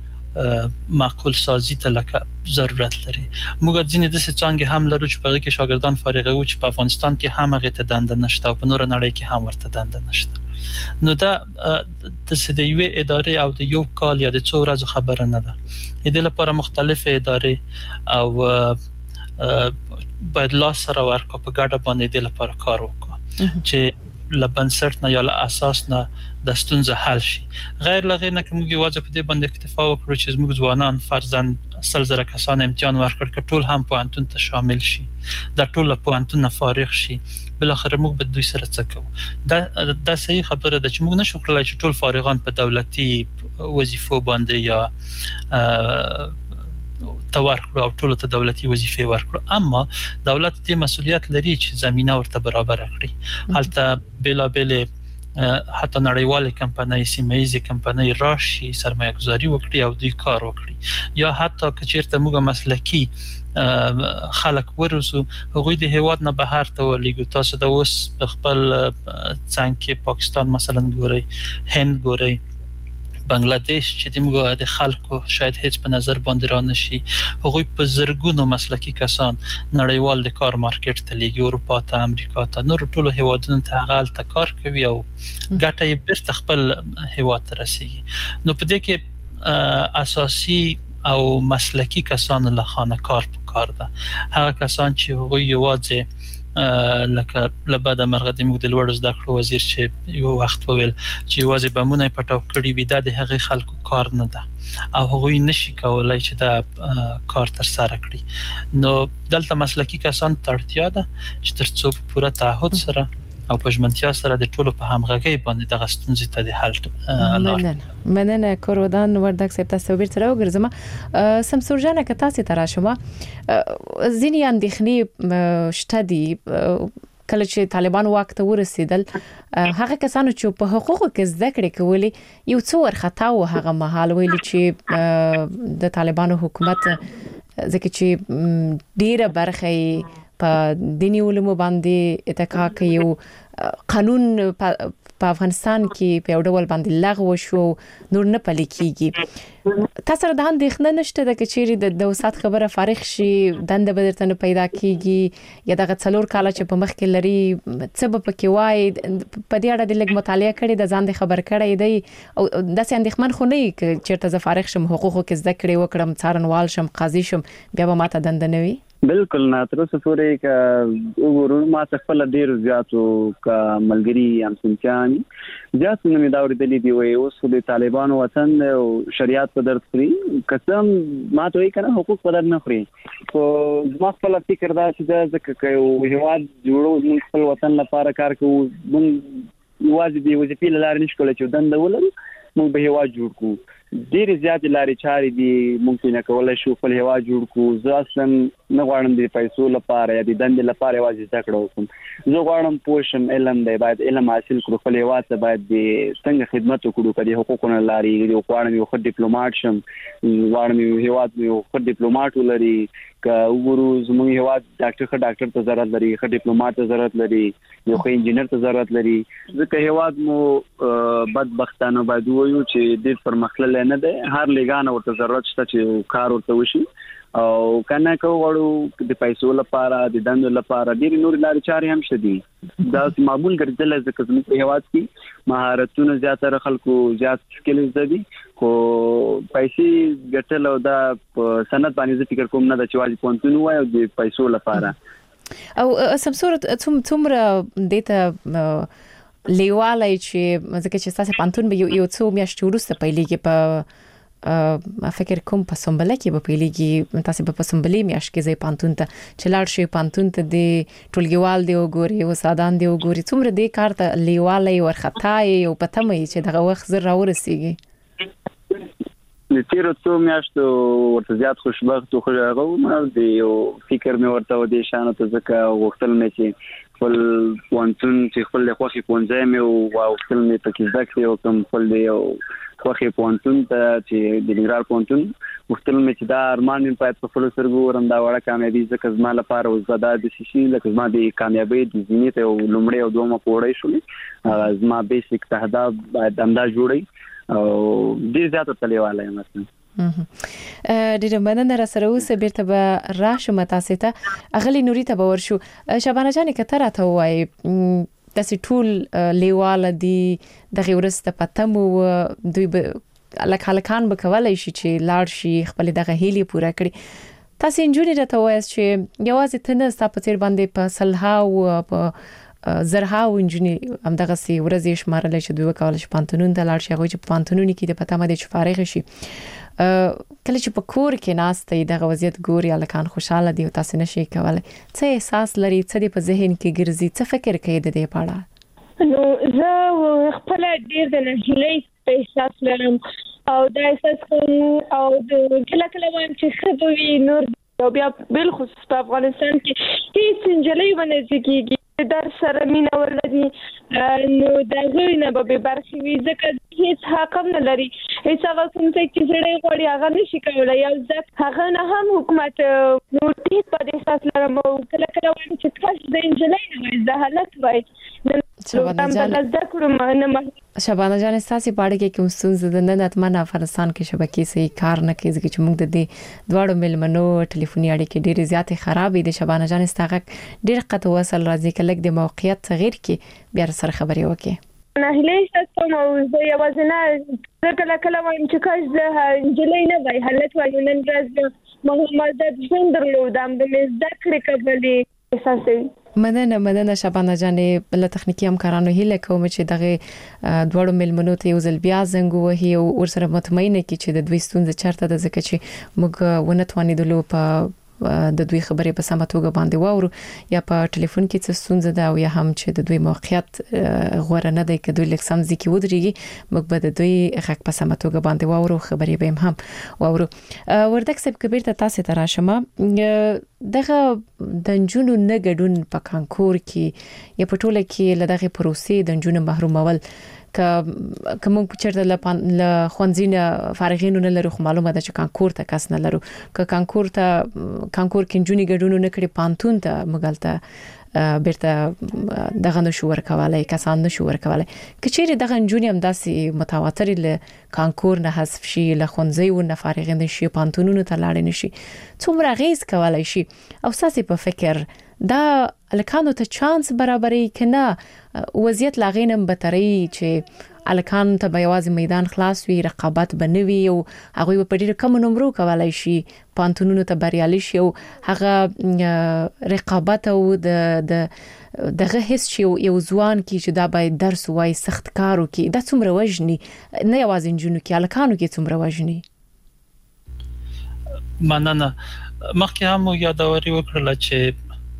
یو معقول سازي ته لکه ضرورت لري. موږ ځینې داسې څانګې هم لرو چې په هغې کې شاګردان فارغه وو چې په افغانستان کې هم هغې ته دنده نشته او په نوره نړۍ کې هم ورته دنده نشته. نو دا د یوې ادارې او د یو کال یا د څو ورځو خبره نه ده. د دې لپاره مختلفې ادارې او باید لاس سره ورکړو په ګډه باندې د لپاره کار وکړو چې له بنسټ نه یا له اساس نه د ستونزه حل شي. غیر له هغې نه که موږ یوازې په دې باندې اکتفا وکړو چې زموږ ځوانان فرضاً 100,000 کسان امتحان ورکړ که ټول هم پوهنتون ته شامل شي، دا ټول له پوهنتون نه فارغ شي، بالاخره موږ به دوی سره څه کوو؟ دا صحیح خبره ده چې موږ نشو کړلی چې ټول فارغان په دولتي وظیفو باندې یا ته ورکړو او ټولو ته دولتي وظیفې ورکړو، اما دولت دې مسؤلیت لري چې زمینه ورته برابره کړي. هلته بېلابېلې حتی نړیوال کمپنۍ سیمه‌ایزه کمپنۍ راشي سرمایه گذاري وکړي او دوی کار وکړي یا حتی که چیرته موږ مسلکی خلک ورسو هغوی د هیواد نه بهر ته ولېږو. تاسو د اوس خپل څنګه کې پاکستان مثلا ګورئ، هند ګورئ، بنگلاديش چې موږ د خلکو شاید هیڅ په نظر باندې را نشي، هغوی په زرګونو مسلکی کسان نړیوال د کار مارکیټ ته لیږي، اروپا ته، امریکا ته، نور ټولو هیوادونو ته هغه کار کوي او ګټه یې بیرته خپل هیواد ته رسیږي. نو په دې کې اساسي او مسلکی کسان له خانه کار ده، هغه کسان چې هغوی یوازې لکه لبد مرغه د موږ د لوړ زده کړو وزیر چې یو وخت وویل چې یوازې بمونه پټاو کړی وي، د هغه خلکو کار نه ده او هغوی نشي کولای چې دا کار تر سره کړي. نو دلته مسلکی کسان ته اړتیا ده چې ترڅو پوره تعهد سره او په ژمنتیا سره د ټولو په همغږۍ باندې د غستونځ ته د حل مننه کوردان وردک سپ تاسو بیرته راوګرځم. سمسور جان که تاسو تراشمه ځینې اندېښنې شته دي کله چې طالبان واک ته ورسېدل، هغه کسانو چې په حقوقو کې زده کړې کولې یو څو ورختا و هغه مهال ویل چې د طالبانو حکومت ځکه چې ډیره برخه په دینی علومو باندې اتکا کوي، قانون په افغانستان کې په ډول باندې لغوه شو، نور نه پلي کیږي. تاسو د اندېښنه نشته د کچېری د وسات خبره فارغ شي دنده بدرته نه پیدا کیږي یا دغه څلور کاله چې په مخ کې لري څه به پکې وای په دې اړه د لګ مطالعه کړي د ځان د خبر کړي دی او داسې اندېښمن خو نه چې چیرته ز فارغ شم حقوقو کې زده کړې وکړم څارنوال شم قاضي شم بیا به ماته دنده نه وي. بالکل نه تر اوسه پورې ک وګورو ما خپل ډیر زیاتو ک ملګری ام سنچاني زیات نه مې دا ورېدلې دی وای اوس د طالبانو وطن او شریعت په درد خوري قسم ما ته یې کنه حقوق په درد نه خوري. خو ما خپل فکر دا چې ځکه یو هیواد جوړو موږ خپل وطن لپاره کار کوو، موږ یوازې د وظیفې لپاره نشو کولای چې دنده ولرو، موږ به هیواد جوړ کوو. ډېر زیات لارې چارې دي ممکن کولای شو خپل هیواد جوړ کو. زه اصلا نه غواړم د پیسو لپاره یا د دندې لپاره یوازې زده کړه وکړم، زه غواړم پوښم علم دی، باید علم حاصل کړو، خپل هیواد ته باید د څنګه خدمت وکړو، کړي حقوقونه لري، غواړم یو ښه ډیپلوماټ شم، غواړم یو هیواد یو ښه ډیپلوماټ ولري، که وګورو زموږ هیواد ډاکټر ته ضرورت لري، ښه ډیپلوماټ ته ضرورت لري، یو ښه انجینر ته ضرورت لري. ځکه هیواد مو بدبختانه باید وایو چې ډېر پرمختللی نه دی، هر لګانه ورته ضرورت شته چې کار ورته وشي او کنه کو غواړو د پیسو لپاره د دندو لپاره ډېر نور لارې چارې هم شته دي. دا معمول ګرځول ځکه زموږ په هیواد کې مهارتونه زیاتره خلکو زیات سکلز دي، خو پیسې ګټل او دا سند باندې فکر کوم نه د چوالي پونتون وای او د پیسو لپاره او سمسور څومره دیته لیوالای چې ځکه چې تاسو پانتون به یو څو میاشتې وروسته پیلېږي په فکر کوم په سمبله کې به پیلېږي، تاسو به په سمبلې میاشت کې ځای پانتون ته چې لاړ شي، پانتون ته د ټولګیوال دی وګوري او سادان دی وګوري، څومره دې کار ته لیوالای ورختای او پته مې چې دغه وخت زر راورسیږي. د تیرو څو میاشتو ورته زیات خوشبخت او خوشاله دی او فکر مې ورته و دې شانو ته ځکه وختل مې چې خپل پونتون چې خپل خوخي پونځه مې او وختل مې پکې ځکه او کوم خپل دی او خوخي پونتون ته چې د نګرال پونتون وختل مې چې دا ارمان مې پات په خپل سرګو ورم دا وړه کامیابی ځکه زما لپاره وزدا د شي لکه زما د کامیابی د زینت او لومړی او دومره پوړی شولې زما بیسیک تهداب باید همدا جوړي او دې زیاته تلیواله مثلا ډیره مننه را سره اوسه بیرته به راشم تاسو ته اغلی نوري ته باور شو. شبانه جان کتره ته وای داسې ټول لیواله دي دغه ورسته پتم او دوی به لکان به کولای شي چې لاړ شي خپل دغه هیلي پوره کړي. تاسو انجونی راته وای چې یوازې تنه ستاسو په تیر باندې په صلح او په زرها انجونی هم دغه سي ورځې شمارل شي دوی کولای شي پانتونون د لاړ شي هغه چې پانتونونی کې د پته مده چې فارغ شي کله چې په کور کې ناشته دغه وضعیت ګوري الکان خوشاله دي او تاسو نشي کولای څه احساس لري څه د په ذهن کې ګرځي څه فکر کوي د دې په اړه؟ نو زه خپل ډیر د نهیلۍ احساس لرم او دا احساس کوم او کله کله وایم چې خدوی نور او بیا بل خصوص په افغانستان کې هیڅ انجلۍ باندې ځکیږي در سره مینه ولري نو دا غوی نه به برخې وي ځکه هیڅ حق نه لري هیڅ هغه کوم څه چې سړی غواړي هغه نشي کولای یو ځکه هغه نه هم حکومت نو هیڅ په دې اساس لرم او کله کله وایم چې تاسو د انجلۍ نه وایي د حالت وایي شبانه جان استاسي پاړه کې کوم څه د نن اتمنه افغانستان کې شبکې سي کار نه کوي چې موږ د دې دواړو ملمنو ټلیفوني اړیکې ډېرې زیاتې خرابې دي شبانه جان استغه ډېر قطو وصل راځي کله د موقعیت تغیر کې بیا سره خبري وکړي نه هلي ستاسو موضوع یوازې کله کله وایم چې کاش د انجلۍ نه وای حالت وایو نن ورځ محمد ژوند درلودم د زده کړې کولې احساسوي مننه شبانه جانې بل تخنیکی همکارانو هیله کوم چې دغه دوړو ملمنو ته یو ځل بیا زنګ وهي او ورسره مطمئنه کی چې د دوی ستونزې چرته د ځکه چې موږ ونتوانې دلو په د دوی خبرې په سمه توګه باندې واورو یا په ټلیفون کې څه ستونزه ده او یا هم چې د دوی موقعیت غوړه نه دی کې دوی لکسم ځکه ودرېږي موږ به د دوی حق په سمه توګه باندې واورو خبرې به هم واورو وردک سب کبیر ته تاسو ته راشمه دغه د جنونو نه ګډون په کانکور کې یا په ټوله کې لدغه پروسې د جنونو محرومول کوم چیرته له خوانزینه فارغینو نه لرو خو معلومه ده چې کانکور ته کس نه لرو که کانکور کې جونی ګډونو نه کړي پانتون ته مګالته بیرته دغه نشو ورکوالای کسان نشو ورکوالای کچېره دغه جونی هم داسې متواتر له کانکور نه حذف شي له خوانزي و نه فارغین شي پانتونونو ته لاړ نه شي څومره غیز کولای شي او ساسي په فکر دا الکانو ته چانس برابرې کنه وضعیت لاغینم بتري چې الکان ته به یوازې میدان خلاص وي رقابت بنوي او هغه په ډېر کم نمبر کولای شي پانتونونو ته بریالي شي او هغه رقابت او دغه هیڅ شی یو ځوان کی چې دا باید درس وای سخت کارو کی دا څومره وژني نه یوازې جنونو کې الکانو کې څومره وژني مننه مخکې هم یادوري وکړل چې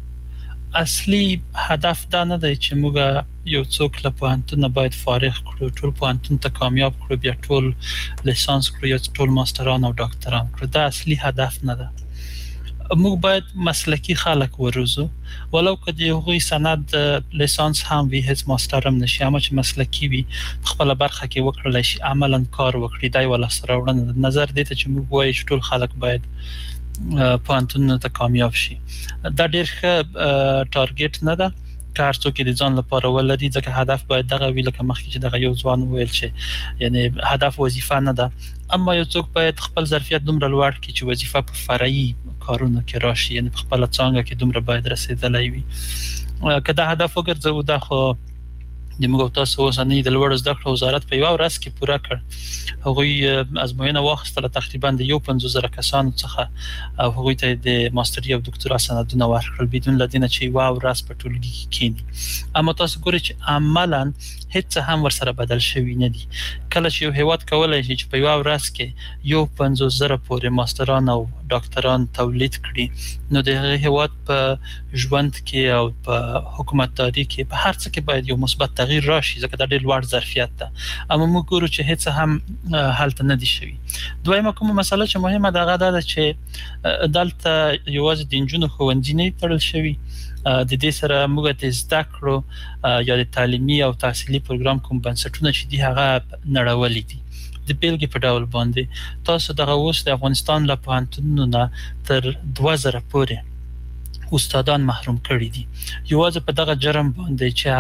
اصلي هدف دا نه دی چې موږ یو څوک له پوهنتون باید فارغ کړو ټول پوهنتون ته کامیاب کړو بیا ټول لیسانس کړو یا ټول ماستران او ډاکټران کړو دا اصلي هدف نه ده موږ باید مسلکی خلک وروزو ولو که د هغوی سند لیسانس هم وي هیڅ ماستر هم نشي اما چې مسلکی وي خپل برخه کې وکړل شي عملاً کار وکړي دای ولا سره وړاندې نظر دې ته چې موږ وایو چې ټول خلک باید پوهنتون ته کامیاب شي دا ډېر ښه ټارګټ نه ده کار څوک د ځان لپاره ولري ځکه هدف باید دغه وی لکه مخکې چې دغه یو ځوان ویل چې یعنی هدف وظیفه نه ده اما یو څوک باید خپل ظرفیت دومره لوړ کړي چې وظیفه په فرعي کارونو کې راشي یعنی په خپل څنګه کې دومره باید رسیدلای وي که دا هدف وګرځو دا خو د موږ تاسو اوسنۍ د لوړ زده کړو وزارت په یو ورځ کې پوره کړ هغوی ازموینه واخیستله تقریبا د 150,000 کسانو څخه او هغوی ته د ماستري او دکتورا سندونه ورکړل بدون لدینه چې یو ورځ په ټولګي کې کېني اما تاسو ګورئ چې عملاً هیڅ هم ورسره بدل شوی نه دي کله چې یو هیواد کولای شي چې په یو ورځ کې 150,000 پورې ماستران او ډاکټران تولید کړي نو د هیواد په ژوند کې او په حکومتداري کې په هر څه کې باید یو مثبت تغییر راشي ځکه دا ډېر لوړ ظرفیت ده اما موږ ګورو چې هیڅ هم حالت نه دي شوی دویمه کومه مسله چې مهمه ده دا چې دلته یوازې د انجونو ښوونځي نه تړل شوی د دې سره موږ د زده کړو یا د تعلیمي او تحصیلي پروګرام کوم بنسټونه چې دي هغه نړولې دي د بیلګې په ډول باندې تاسو دغه اوس د افغانستان له پوهنتونونو نه تر 2000 پورې استادان محروم کړي دي یوازې په دغه جرم باندې چې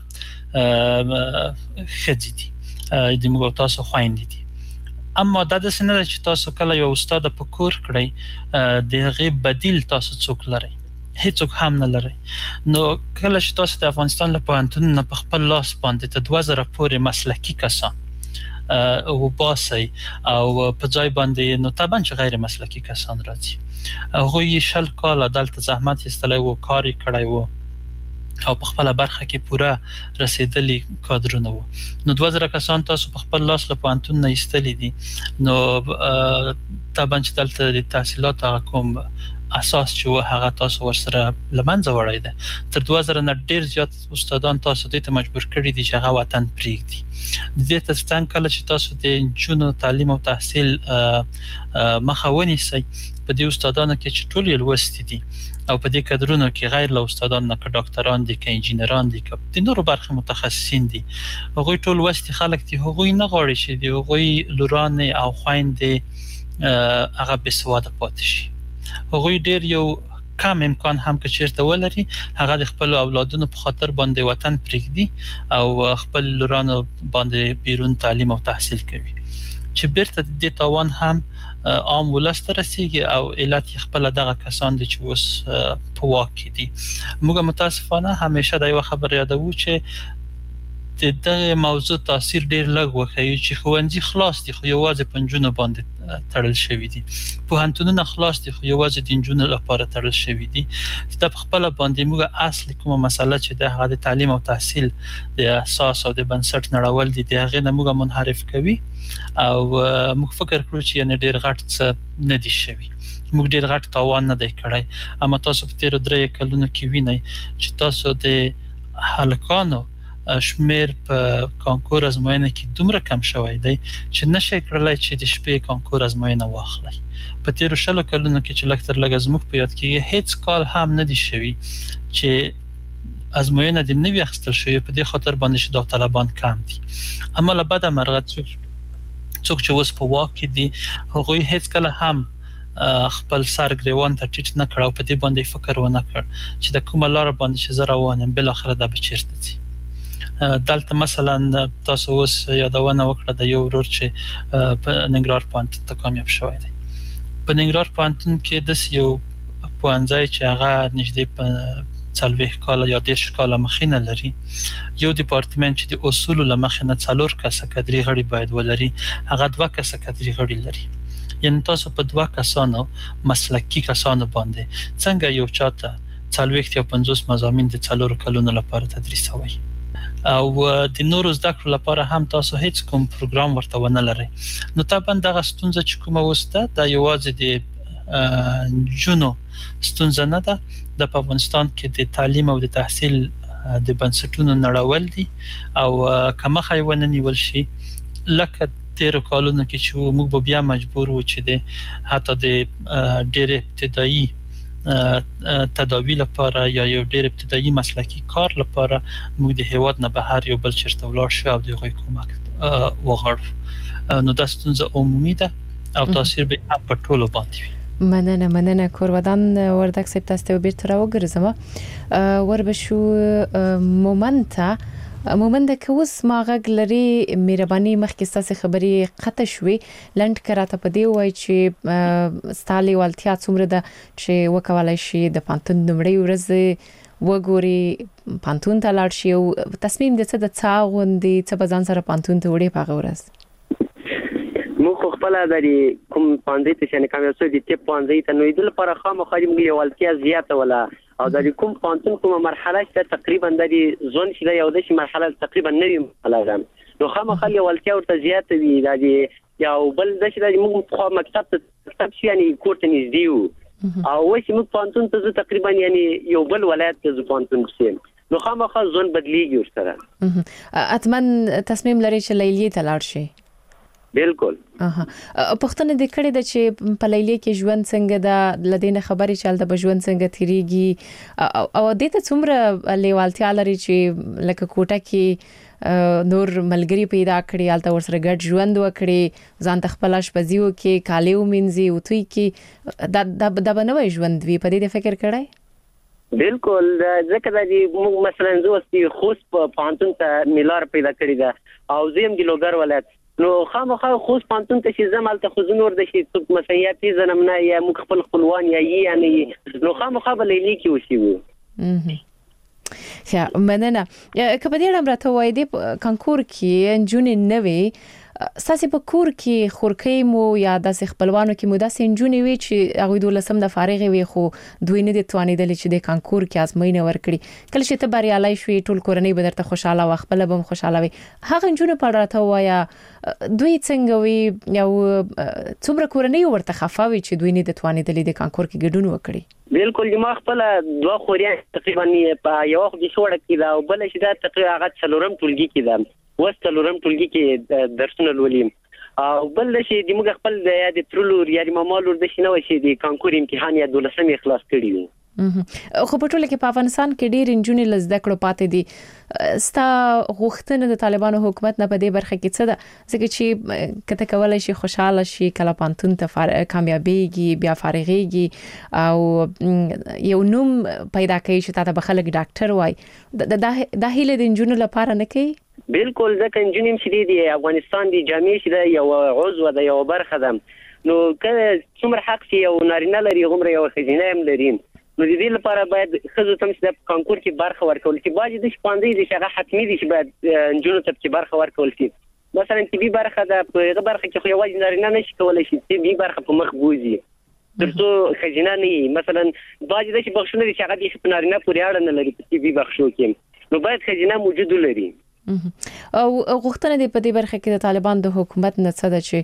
هغه خځې دي د موږ تاسو خويندې دي اما دا د سینه چې تاسو کله یو استاد په کور کړی د غیب بدیل تاسو څوک لري هیڅوک هم نه لري نو کله چې تاسو د افغانستان له پوهنتون نه په خپل لاس باندې ته 2000 پورې مسلکی کسان او باسي او په ځای باندې نو طبعا چې غیر مسلکی کسان راځي هغه شل کال دلته زحمت ایستلای وو کاری کړای وو او په خپل برخه کې پوره رسیدلی کادرونه وو نو 2000 کسان تاسو په خپل لاس له پوهنتون نه ایستلې دي نو طبعا چې دلته د تحصیلات کوم اساس چې هغه تاسو ورسره لمنځه وړی ده. تر 2000 نه ډیر زیات استادان تاسو ته مجبور کړي دي چې هغه وطن پرېږدي. د دې ترڅنګ کله چې تاسو د جنونو تعلیم او تحصیل مخه ونیسئ، په دې استادانو کې چې ټول یې لوستي دي او په دې کادرونو کې غیر له استادانو نه ډاکټران دي، که انجینران دي، که د نورو برخو متخصصین دي، هغوی ټول وستي خلک دي. هغوی نه غواړي چې د هغوی لوران او خویندې هغه بې سواده پاتې شي. هغوی ډیر یو کم امکان هم که چیرته ولري، هغه د خپل اولادونو په خاطر باندې وطن پرېږدي او خپل لورانو باندې بیرون تعلیم او تحصیل کوي، چې بیرته د تاوان هم عام ولس ته رسیږي او علت خپل دغه کسان دي چې اوس په واک کې دي. موږ متاسفانه همیشه دا یو خبر یادوو چې د دغه موضوع تاثیر ډیر لږ وکړي چې ښوونځي خلاص دي خو یوازې په نجونو باندې تړل شوی دي، پوهنتونونه خلاص دي خو یوازې د نجونو لپاره تړل شوی دي. د خپل باندې موږ اصلي کومه مسله چې د تعلیم او تحصیل د اساس او د بنسټ نړول دي، دغه نه موږ منحرف کوي او موږ فکر کړو چې نه ډیر غټ څه نه دي شوی، موږ ډیر غټ تاوان نه دی کړی. اما تاسو په تیر 3 کلونو کې وینئ چې تاسو د هلکانو شمیر په کانکور ازموینه کې دومره کم شوی دی چې نشي کړلای چې د شپې کانکور ازموینه واخلي. په تیر 6 کلونو کې چې لکتر لګ زموږ په یاد کې هیڅ کال هم نه دی شوی چې ازموینه د نوی اخستل شوی په دې خاطر باندې چې داوطلبان کم دي. اما له بعد مرغه څوک چې اوس په واک کې دي هغوی هیڅ کله هم خپل سر ګریوان ته ټیټ نه کړ او په دې باندې فکر ونه کړ چې د کومه لار باندې چې زه روانم بل اخر د بچیرته دي. دلته مثلا تاسو اوس یادونه وکړه د یو ورور چې په ننګرهار پوهنتون ته کامیاب شوی دی. په ننګرهار پوهنتون کې د یو پوهنځی چې هغه نږدې په 40 کال یا 10 کال مخینه لري، یو ډپارټمنټ چې د اصول لمخې نه 4 کسه کادري غړي باید ولري، هغه 2 کسه کادري غړي لري. یعنی تاسو په 2 کسانو مسلکی کسانو باندې څنګه یو چاته 40 یا 50 مضامین د 4 کلونو لپاره تدریسوي او د نورو زده کړو لپاره هم تاسو هیڅ کوم پروګرام ورته ونه لرئ. نو طبعا دغه ستونزه چې کومه وسته د یوازې د جنو ستونزه نه ده، د افغانستان کې د تعلیم او د تحصیل د بنسټونو نړول دي او کمه خیونه نیول شي. لکه 13 کالونو کې چې موږ بیا مجبور وو چې د حتی د ډېر ابتدایي تداوی لپاره یا یو ډېر ابتدایي مسلکی کار لپاره موږ د هیواد نه بهر یو بل چیرته ولاړ شو او دغه کومک وغواړو. نو دا ستونزه عمومي ده او تاثیر به په ټولو باندې وي. مننه کورودان وردک سپ تاسو به تر وګرځم ور بشو مومنده که اوس ما غږ لري مهرباني مخکې ستاسو خبري قطع شوي لند کراته په دی وای چې ستالي والتیا څومره ده چې وکولای شي د پانتون نمړې ورځ وګوري پانتون ته لاړ شي او تصمیم د څه د څاغوندي څه بزان سره پانتون ته وړي پاغه ورځ مو خپل د کوم پاندې ته چې کامیاب شو دي ته پاندې ته نو دل پر خامه خالي موږ والتیا زیاته ولا او د کوم پانتون کومه مرحله چې تقریبا د زون چې یو د مرحله تقریبا نوې مرحله ده نو خامه خالي والتیا ورته زیاته وي د یو بل د چې موږ په مکتب شي یعنی کوټه نږدې او وایي موږ پانتون ته تقریبا یعنی یو بل ولایت ته پانتون شي نو خامه خال زون بدلیږي ورسره. اتمن تصمیم لري چې لیلی ته لاړ شي. بالکل پښتنه د کړي د چې په لیلی کې ژوند څنګه د لدینه خبرې چل د ژوند څنګه تیریږي او د ته څومره لیوالتیا لري چې لکه کوټه کې نور ملګری پیدا کړی الته ورسره ګډ ژوند وکړي ځان تخپلاش پزیو کې کالیو منځي او توي کې د بنوي ژوند وی په دې فکر کړای. بالکل ځکه د مثلا زوستي خوست په پانتون ته میلار پیدا کړی دا او زم د لوګر ولایت نو خامخا خوست پانتون ته چې زمال ته خو نور د شي مثلا یا تیز نمنه یا مخ خپل خپلوان یا یعنی نو خامخا بلېلی کې وسی وو. مننه کبه دې راته وای دې کانکور کې جون نوې ساسي په کور کې خورکې مو یا د خپلوانو کې مو د سنجونی وی چې هغه د لسم د فارغ وی خو دوی نه د توانیدل چې د کانکور کې ازموینه ورکړي کله چې ته بریالي شوې ټول کورنۍ به درته خوشاله او خپل به خوشاله وي هغه جنونه په راته وایا دوی څنګه وی یو څومره کورنۍ ورته خفاوي چې دوی نه د توانیدل د کانکور کې ګډون وکړي بالکل ما خپل دوه خوريان تقریبا په یو وخت کې شوړه کې دا او بل چې دا تقریبا هغه څلورم ټولګي کې دا وستلورم ټولګي کې درسونه لولیم او بل شي د موږ خپل د ترلور یا د مامالور د شنو شي د کانکور امتحان یا 12 اخلاص کړی وي خو په ټوله کې په افغانستان کې ډېر انجونې لزده کړو پاتې دي ستا غوښتنه د طالبانو حکومت نه په دې برخه کې څه ده ځکه چې کته کولای شي خوشاله شي کله پانتون ته کامیابیږي بیا فارغيږي او یو نوم پیدا کوي چې تاسو به خلک ډاکټر وای د هیله د انجونو لپاره نه کوي بالکل ځکه انجونیم چې د افغانستان د جامعې چې د یو عضو د یو برخه ده نو کله څومره حق یو نارینه لري غومره یو خزینه هم لري نو د دې لپاره باید خزو تم چې د کانکور کې برخه ورکول چې باج د شپاندې د شغه حتمی دي چې باید انجونو ته چې برخه ورکول شي مثلا چې بي برخه د په برخه کې خو یو وایي نارینه نشي کولای شي چې بي برخه په مخ بوزي ترڅو خزینه نه مثلا باج د شي بخښنه د شغه د نارینه پورې اړه نه لري چې بي بخښو کې نو باید خزینه موجود لري او غوښتنه د په دې برخه کې د طالبان د حکومت نه څه ده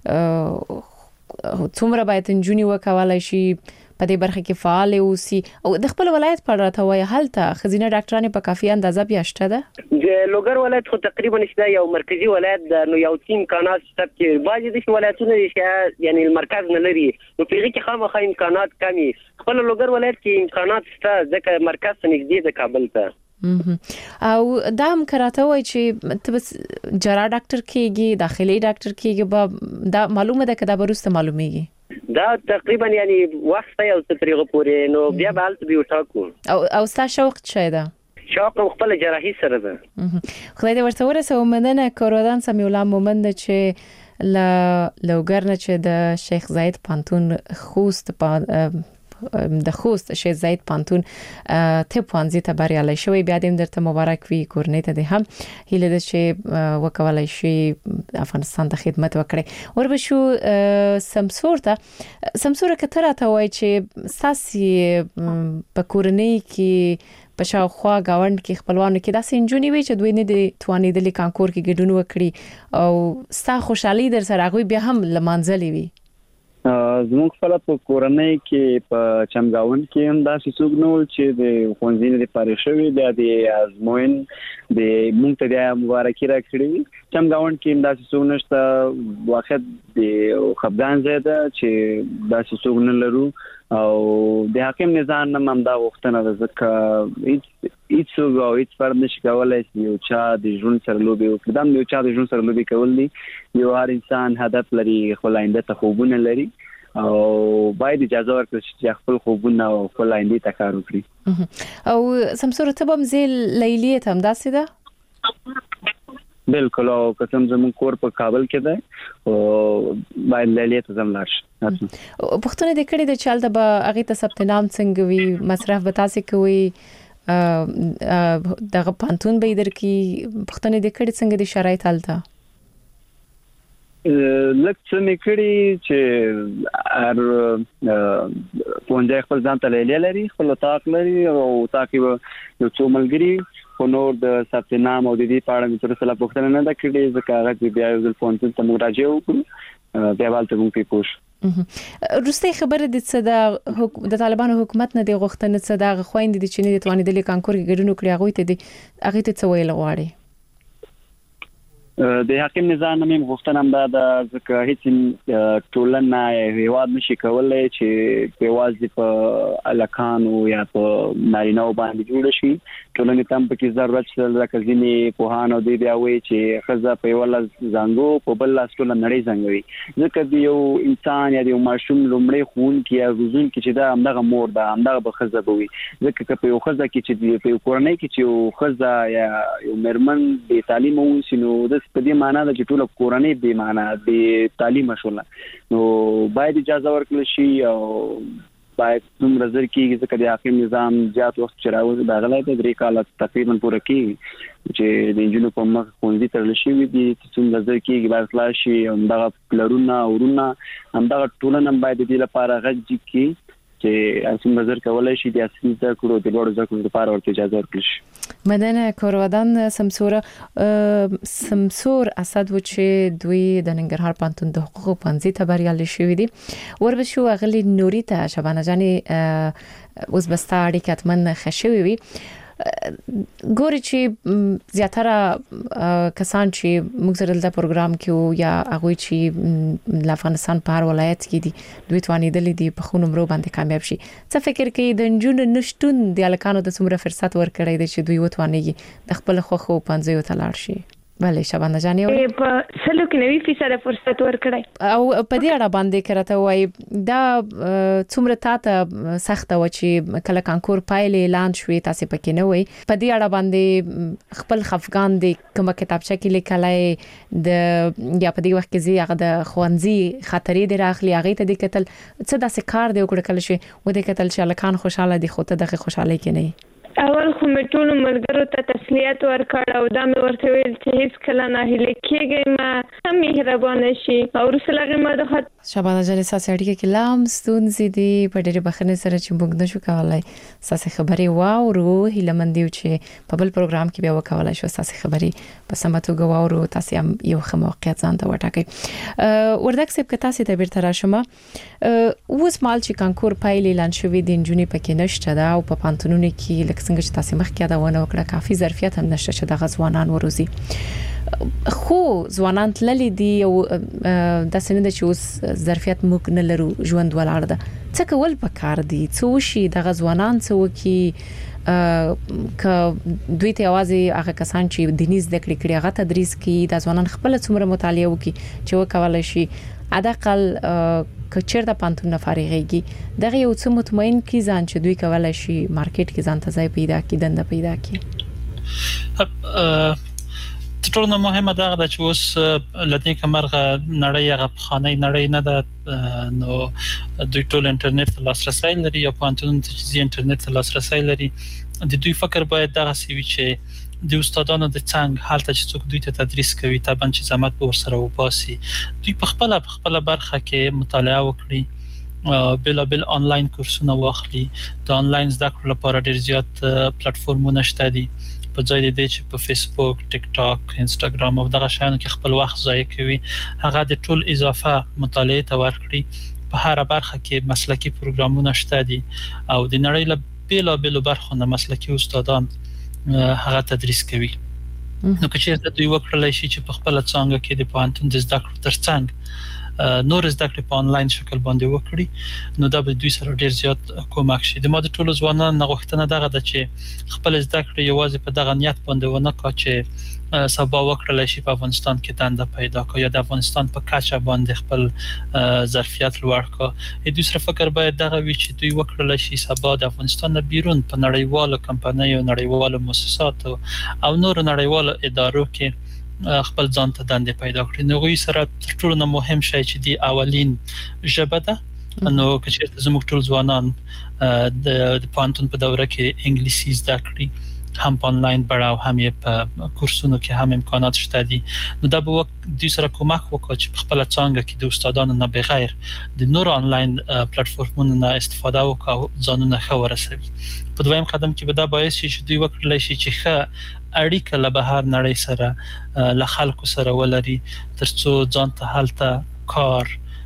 چې څومره باید انجونی وکولای شي په دې برخه کې فعال اوسي او د خپل ولایت په اړه ته وایي هلته خزینه ډاکټرانو په کافي اندازه بیا شته ده د لوګر ولایت خو تقریبا نشته یو مرکزی ولایت نو یو تیم امکانات شته چې باج د ولایتونو چې یعنی المرکز نه لري نو په هغه کې خامخا امکانات کمی خپل لوګر ولایت کې امکانات شته ځکه مرکز ته نږدې د کابل ته او دا هم کراته وای چې ته بس جراح ډاکټر کېږي داخلي ډاکټر کېږي دا معلومه ده کدا برسته معلومیږي دا تقریبا یعنی وخت یو څه طریقه پورې نو بیا به حالت به وټاکو او ستا شوق څه ده شوق خپل جراحي سره ده خدای دې ورته ورسو مننه کورودان سمیولا مومند چې لوګر نه چې د شیخ زاید پانتون خوست د خوست شیخ زاید پانتون ته پوانځي ته بریالي شوی بیا دې درته مبارک وي کورنۍ ته دې هم هیله ده چې وکولای شي افغانستان ته خدمت وکړي وربشو سمسور کتره ته وای چې ساسي په کورنۍ کې په شاوخوا گاوند کې خپلوانو کې داسې انجونی وي چې دوی نه د توانیدل کانکور کې ګډون وکړي او ستا خوشحالي در سره غوي بیا هم لمانځلې وي زموږ خپل په کورنۍ کې په چمګاوند کې هم داسې څوک نه ول چې د خونځینې د فارغ شوی د ازموین د مونږ ته د مبارکي راکړي چمګاوند کې هم داسې څوک نشته واقع د خپګان زیاده چې داسې څوک نه لرو او د حاکم نظام نه هم دا وختونه د ځکه هیڅ څوک او هیڅ فرد نشي کولای چې یو چا د ژوند سره لوبي وکړي دا یو چا د ژوند سره لوبي کول دي یو هر انسان هدف لري خپل آینده ته خوبونه لري او باید اجازه ورکړي چې خپل خوبونه او خپل آینده ته کار وکړي او سمسور ته به مزل لیلیه هم داسې ده بالکل او قسم زمون کور په کابل کې ده او باید لیلیه ته زم لاش پښتون دې کړي د چالت به اغه ته ثبت نام څنګه وي مصرف به تاسو کوي دغه پانتون به در کې پښتون دې کړي څنګه د شرایط حالته لکه څه کړي چې ار پونځه خپل ځان ته لیلیه لري خپل طاق لري او طاقي یو څو ملګری خو نور د ثبت نام او د دې په اړه تر څه لا پوښتنه نه ده کړې ځکه هغه بیا یو ځل پونځه ته مراجعه وکړو بیا والته موږ پوښ روسي خبره د څه د طالبانو حکومت نه د غوښتنې څه د خويند د چینی د توانیدل کانکور کې ګډون کړی هغه ته څه ویل غواړي د حاکم نظام نیم غوښتنه هم دا ځکه هیڅ ټولنه هیواد نشي کولای چې په واسطه په الکانو یا په نارینه باندې جوړ شي ټولنه تم په ضرورت سره ځکه ځینې په هانو دی بیا وی چې خزه په ول زنګو په بل لاس ټول نړۍ زنګوي ځکه دی یو انسان یا یو ماشوم لومړی خون کې یا روزون کې چې دا همدغه مور ده همدغه به خزه بوي ځکه په یو خزه کې چې په کورنۍ کې چې یو خزه یا یو مرمن د تعلیم وسینو د په دې معنی ده چې ټول کورنۍ به معنی د تعلیم شول نو باید اجازه ورکړل شي او باید څومره زر کېږي ځکه د حاکم نظام زیات وخت چې راوځي دا غلط دی 3 کال تقریبا پوره کېږي چې د انجینو په مخ ښوونځي تړل شوی دي څومره زر کېږي باید خلاص شي همدغه پلرونه ورونه همدغه ټولنه باید د دې لپاره غږ کې چې څومره زر کولای شي د اصلي زده کړو د لوړ زده کړو لپاره ورته اجازه ورکړي شي. مدن کورودان سمسور اسد و چې دوی د ننګرهار پانتون د حقوقو پنځه ته بریالي شوی دي وربشو غلي نوري ته شبانه جاني اوس بستا اړیکه اتمن خښوي وي ګوري چې زیاتره کسان چې موږ سره د پروګرام کې یا هغه چې د افغانستان په هر ولایت کې دي دوی توانیدل دي په خونو مرو باندې کامیاب شي څه فکر کوي د جنونو نشټون د الکانو د څومره فرصت ورکړی دی چې دوی وتوانيږي د خپل خوخو پنځه ته لاړ شي بله شبانه جاني په سلو کې 90% فرصت ورکړی او په دې اړه باندې کرته وای دا څومره تاته سخت و چې کله کانکور پایلې اعلان شوې تاسو پکې نه وای په دې اړه باندې خپل خفقان دي کومه کتابچه کې لیکلای د یا په دې وخت کې هغه د خوانزي خاطرې د راخلي هغه ته د کتل څه داسې کار دی وکړل کله شي و د کتل چې الکان خوشاله دي خو ته دغه خوشاله کې نه اول خو مې ټول ملګرو ته تسلیت ورکړ او دا مې ورته ویل چې هیڅ کله نه هلي کېږئ ما هم مهربان شي او رسولغه ما د شبانه جان اساس اړیکه کې لام ستونزې دي په ډېر بخنه سره چې موږ نشو کولای اساس خبري واورو هله مندیو چې په بل پروګرام کې بیا وکولای شو اساس خبري په سماتو غواورو تاسو هم یو خموقیت ځان ته وټاکئ وردک سپ که تاسو ته بیرته راشمه اوس مال چې کانکور پایلې اعلان شوې دي جنونی پکې نشته دا او په پانتونونو کې لکه څنګه چې تاسو مخکې دا ونه وکړه کافي ظرفیت هم نشته چې د غزوانان وروزي خو ځوانان تللی دي او د سند چې اوس ظرفیت موږ نه لرو ژوند ولاړ ده څه کول پکار دي څو شي د غزوانان څو کې ک دوی ته आवाज هغه کسان چې دیني زده کړې هغه تدریس کوي د ځوانان خپل څومره مطالعه وکي چې وکولای شي اداقل کچرته پانتون فارغيږي دغه یو څه مطمئن کی ځان چې دوی کولای شي مارکیټ کې ځان ته ځای پیدا کړي دنده پیدا کړي ټول نو مهمه ده چې اوس لدې کمرغه نړۍ هغه خانه نړۍ نه ده نو دوی ټول انټرنیټ لاسرسي لري یا پانتون چې انټرنیټ لاسرسي لري د دوی فکر باید دغه سوي چې د استادانو د څنګه حالت چې څوک دوی ته تدریس کوي طبعا چې زحمت به ورسره وباسي دوی په خپل برخه کې مطالعه وکړي بل آنلاین کورسونه واخلي د آنلاین زده کړو لپاره ډیر زیات پلیټفارمونه شته دي په ځای د دې چې په فیسبوک ټیک ټاک انستګرام او دغه شیانو کې خپل وخت ضایع کوي هغه د ټول اضافه مطالعه ته ورکړي په هر برخه کې مسلکي پروګرامونه شته دي او د نړۍ له بیلابېلو برخو نه مسلکي استادان هغه تدریس کوي نو که چېرته دوی وکړلای شي چې په خپل څنګه کې د پوهنتون د زده کړو ترڅنګ نور زده کړې په آنلاین شکل باندې وکړي نو دا به دوی سره ډیر زیات کومک شي د ما د ټولو ځوانانو غوښتنه دغه ده چې خپل زده کړې یوازې په دغه نیت باندې ونه کا چې سبا وکړلای شي په افغانستان کې دنده پیدا کړي یا د افغانستان په کچه باندې خپل ظرفیت لوړ کړي دوی سره فکر باید دغه وي چې دوی وکړلای شي سبا د افغانستان بیرون په نړیوالو کمپنیو نړیوالو مؤسساتو او نور نړیوالو ادارو کې خپل ځان ته دنده پیدا کړي نو غوي سره تر ټولو مهم شی چې دی اولین ژبه ده نو که چېرته زموږ ټول ځوانان د پانتون په دوره کې انګلیسي زده کړي هم په آنلاین بڼه او هم په کورسونو کې هم امکانات شته دي نو دا به دوی سره کومک وکړي چې خپل څنګه کې د استادانو نه بغیر د نور آنلاین پلیټفارمونو نه استفاده وکړي ځانونه ښه ورسوي په دویم قدم کې به دا باعث شي چې دوی وکړي شي چې ښه اړیکه له بهر نړۍ سره له خلکو سره ولري ترڅو ځان ته هلته کار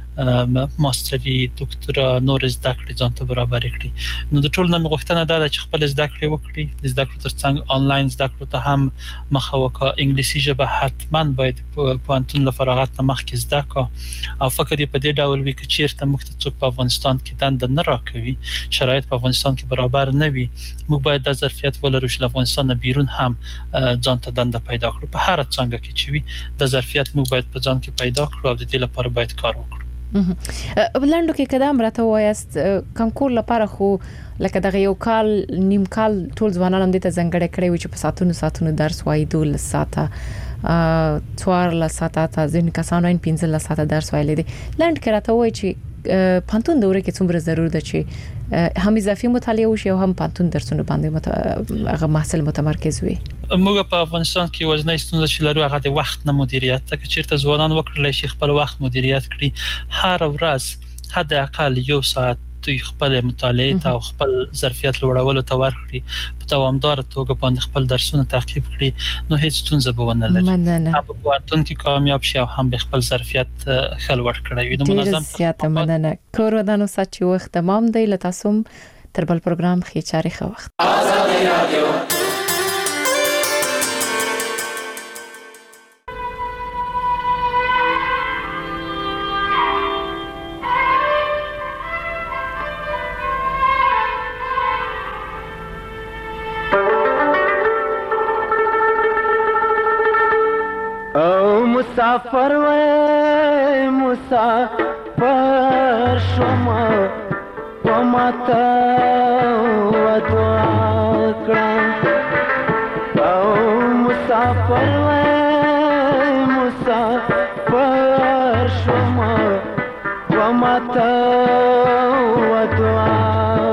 ماستری ډاکټرا نور زده کړې ځان ته برابر کړي نو د ټول نن غوښتنه ده چې خپل زده کړې وکړي د زده کړو ترڅنګ آنلاین زده کړو ته هم مخه وکړي انګلیسي ژبه حتما باید په انتون له فراغت نه مخکې زده کړي او فکر یې په دې ډول وي چې چیرته موږ ته څوک په افغانستان کې دنده نه راکوي شرایط په افغانستان کې برابر نه وي موږ باید د ظرفیت ولرو چې افغانستان بیرون هم ځان ته دنده پیدا کړو په هر څنګه کې چې وي د ظرفیت موږ باید په ځان کې پیدا کړو او د دې لپاره باید کار وکړو بلندو کې قدم راته وایست کانکور لپاره خو لکه دغه یو کال نیم کال ټول ځوانان د ته زنګړې کړې و چې په ساتونو درس وایي 12 ساعته 14 ساعته ځین کسانو 15 ساعته درس وایي دي لند کې راته وایي چې پانتون دوره کې څومره ضرور ده چې هم اضافي مطالعه وشي او هم پانتون درسونه باندې هغه محصل متمرکز وي. موږ په افغانستان کې وزنه ستونزه چې لرو هغه د وخت نه مدیریت ته چیرته ځوانان وکړل شي خپل وخت مدیریت کړي هر ورځ حد اقل 1 ساعت دوی خپل مطالعه ته او خپل ظرفیت لوړولو ته ورکړي په دوامدار توګه باندې خپل درسونه تعقیب کړي نو هیڅ ستونزه به ونه لري. هم په پوهنتون کې کامیاب شي او هم به خپل ظرفیت خل ورکړي وي. د منظم زیاته مننه کور ودانو سچ وخت تمام دی لتاسو تر بل پروګرام خې چاري خو وخت آزادي رادیو مسافر وای مسافر شوما وماتا ودعا کړم او مسافر وای مسافر شوما وماتا ودعا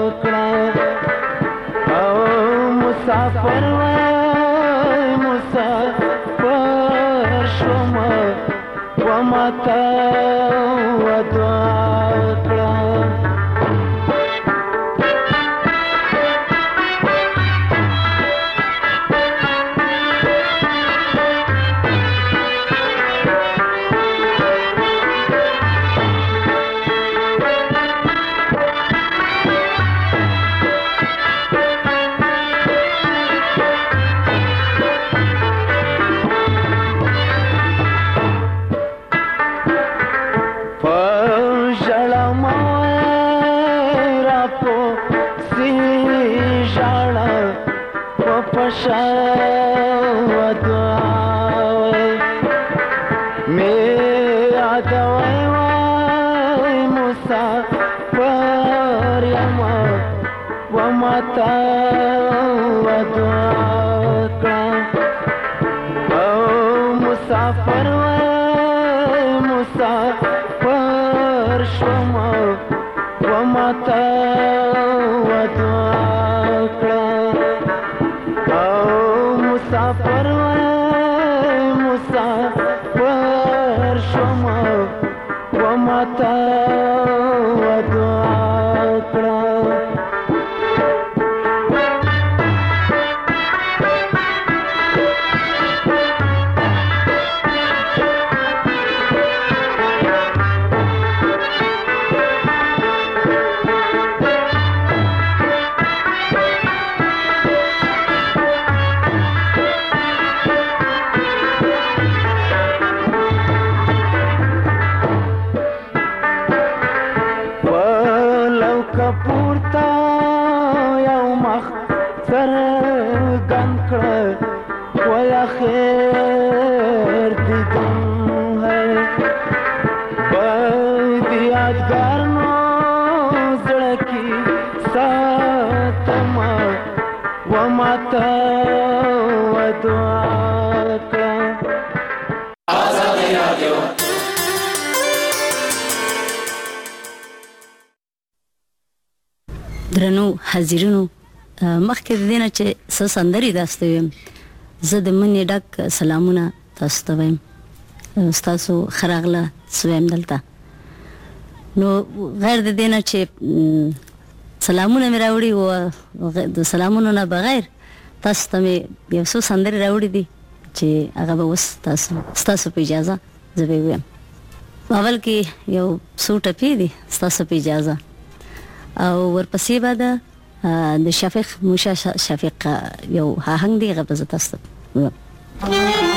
کړم او مسافر وای مسافر شوما وماتا ودعا کړم. درنو حاضرینو مخکې د دینه چې سندري داسته ویم زه د منې ډک سلامونه تاسو ته وایم تاسو خراغله سویم دلته نو غیر د دینه چې سلامونه مې راوړي او د سلامونو نه بغیر تاسو ته مې یو څو سندري راوړي دي چې هغه به اوس تاسو په اجازه زه به ویم اول کې یو څو ټپې دي تاسو په اجازه او ورپسې بعد د شفیق موسی شفیق یو هنګ دی غبزه تاسو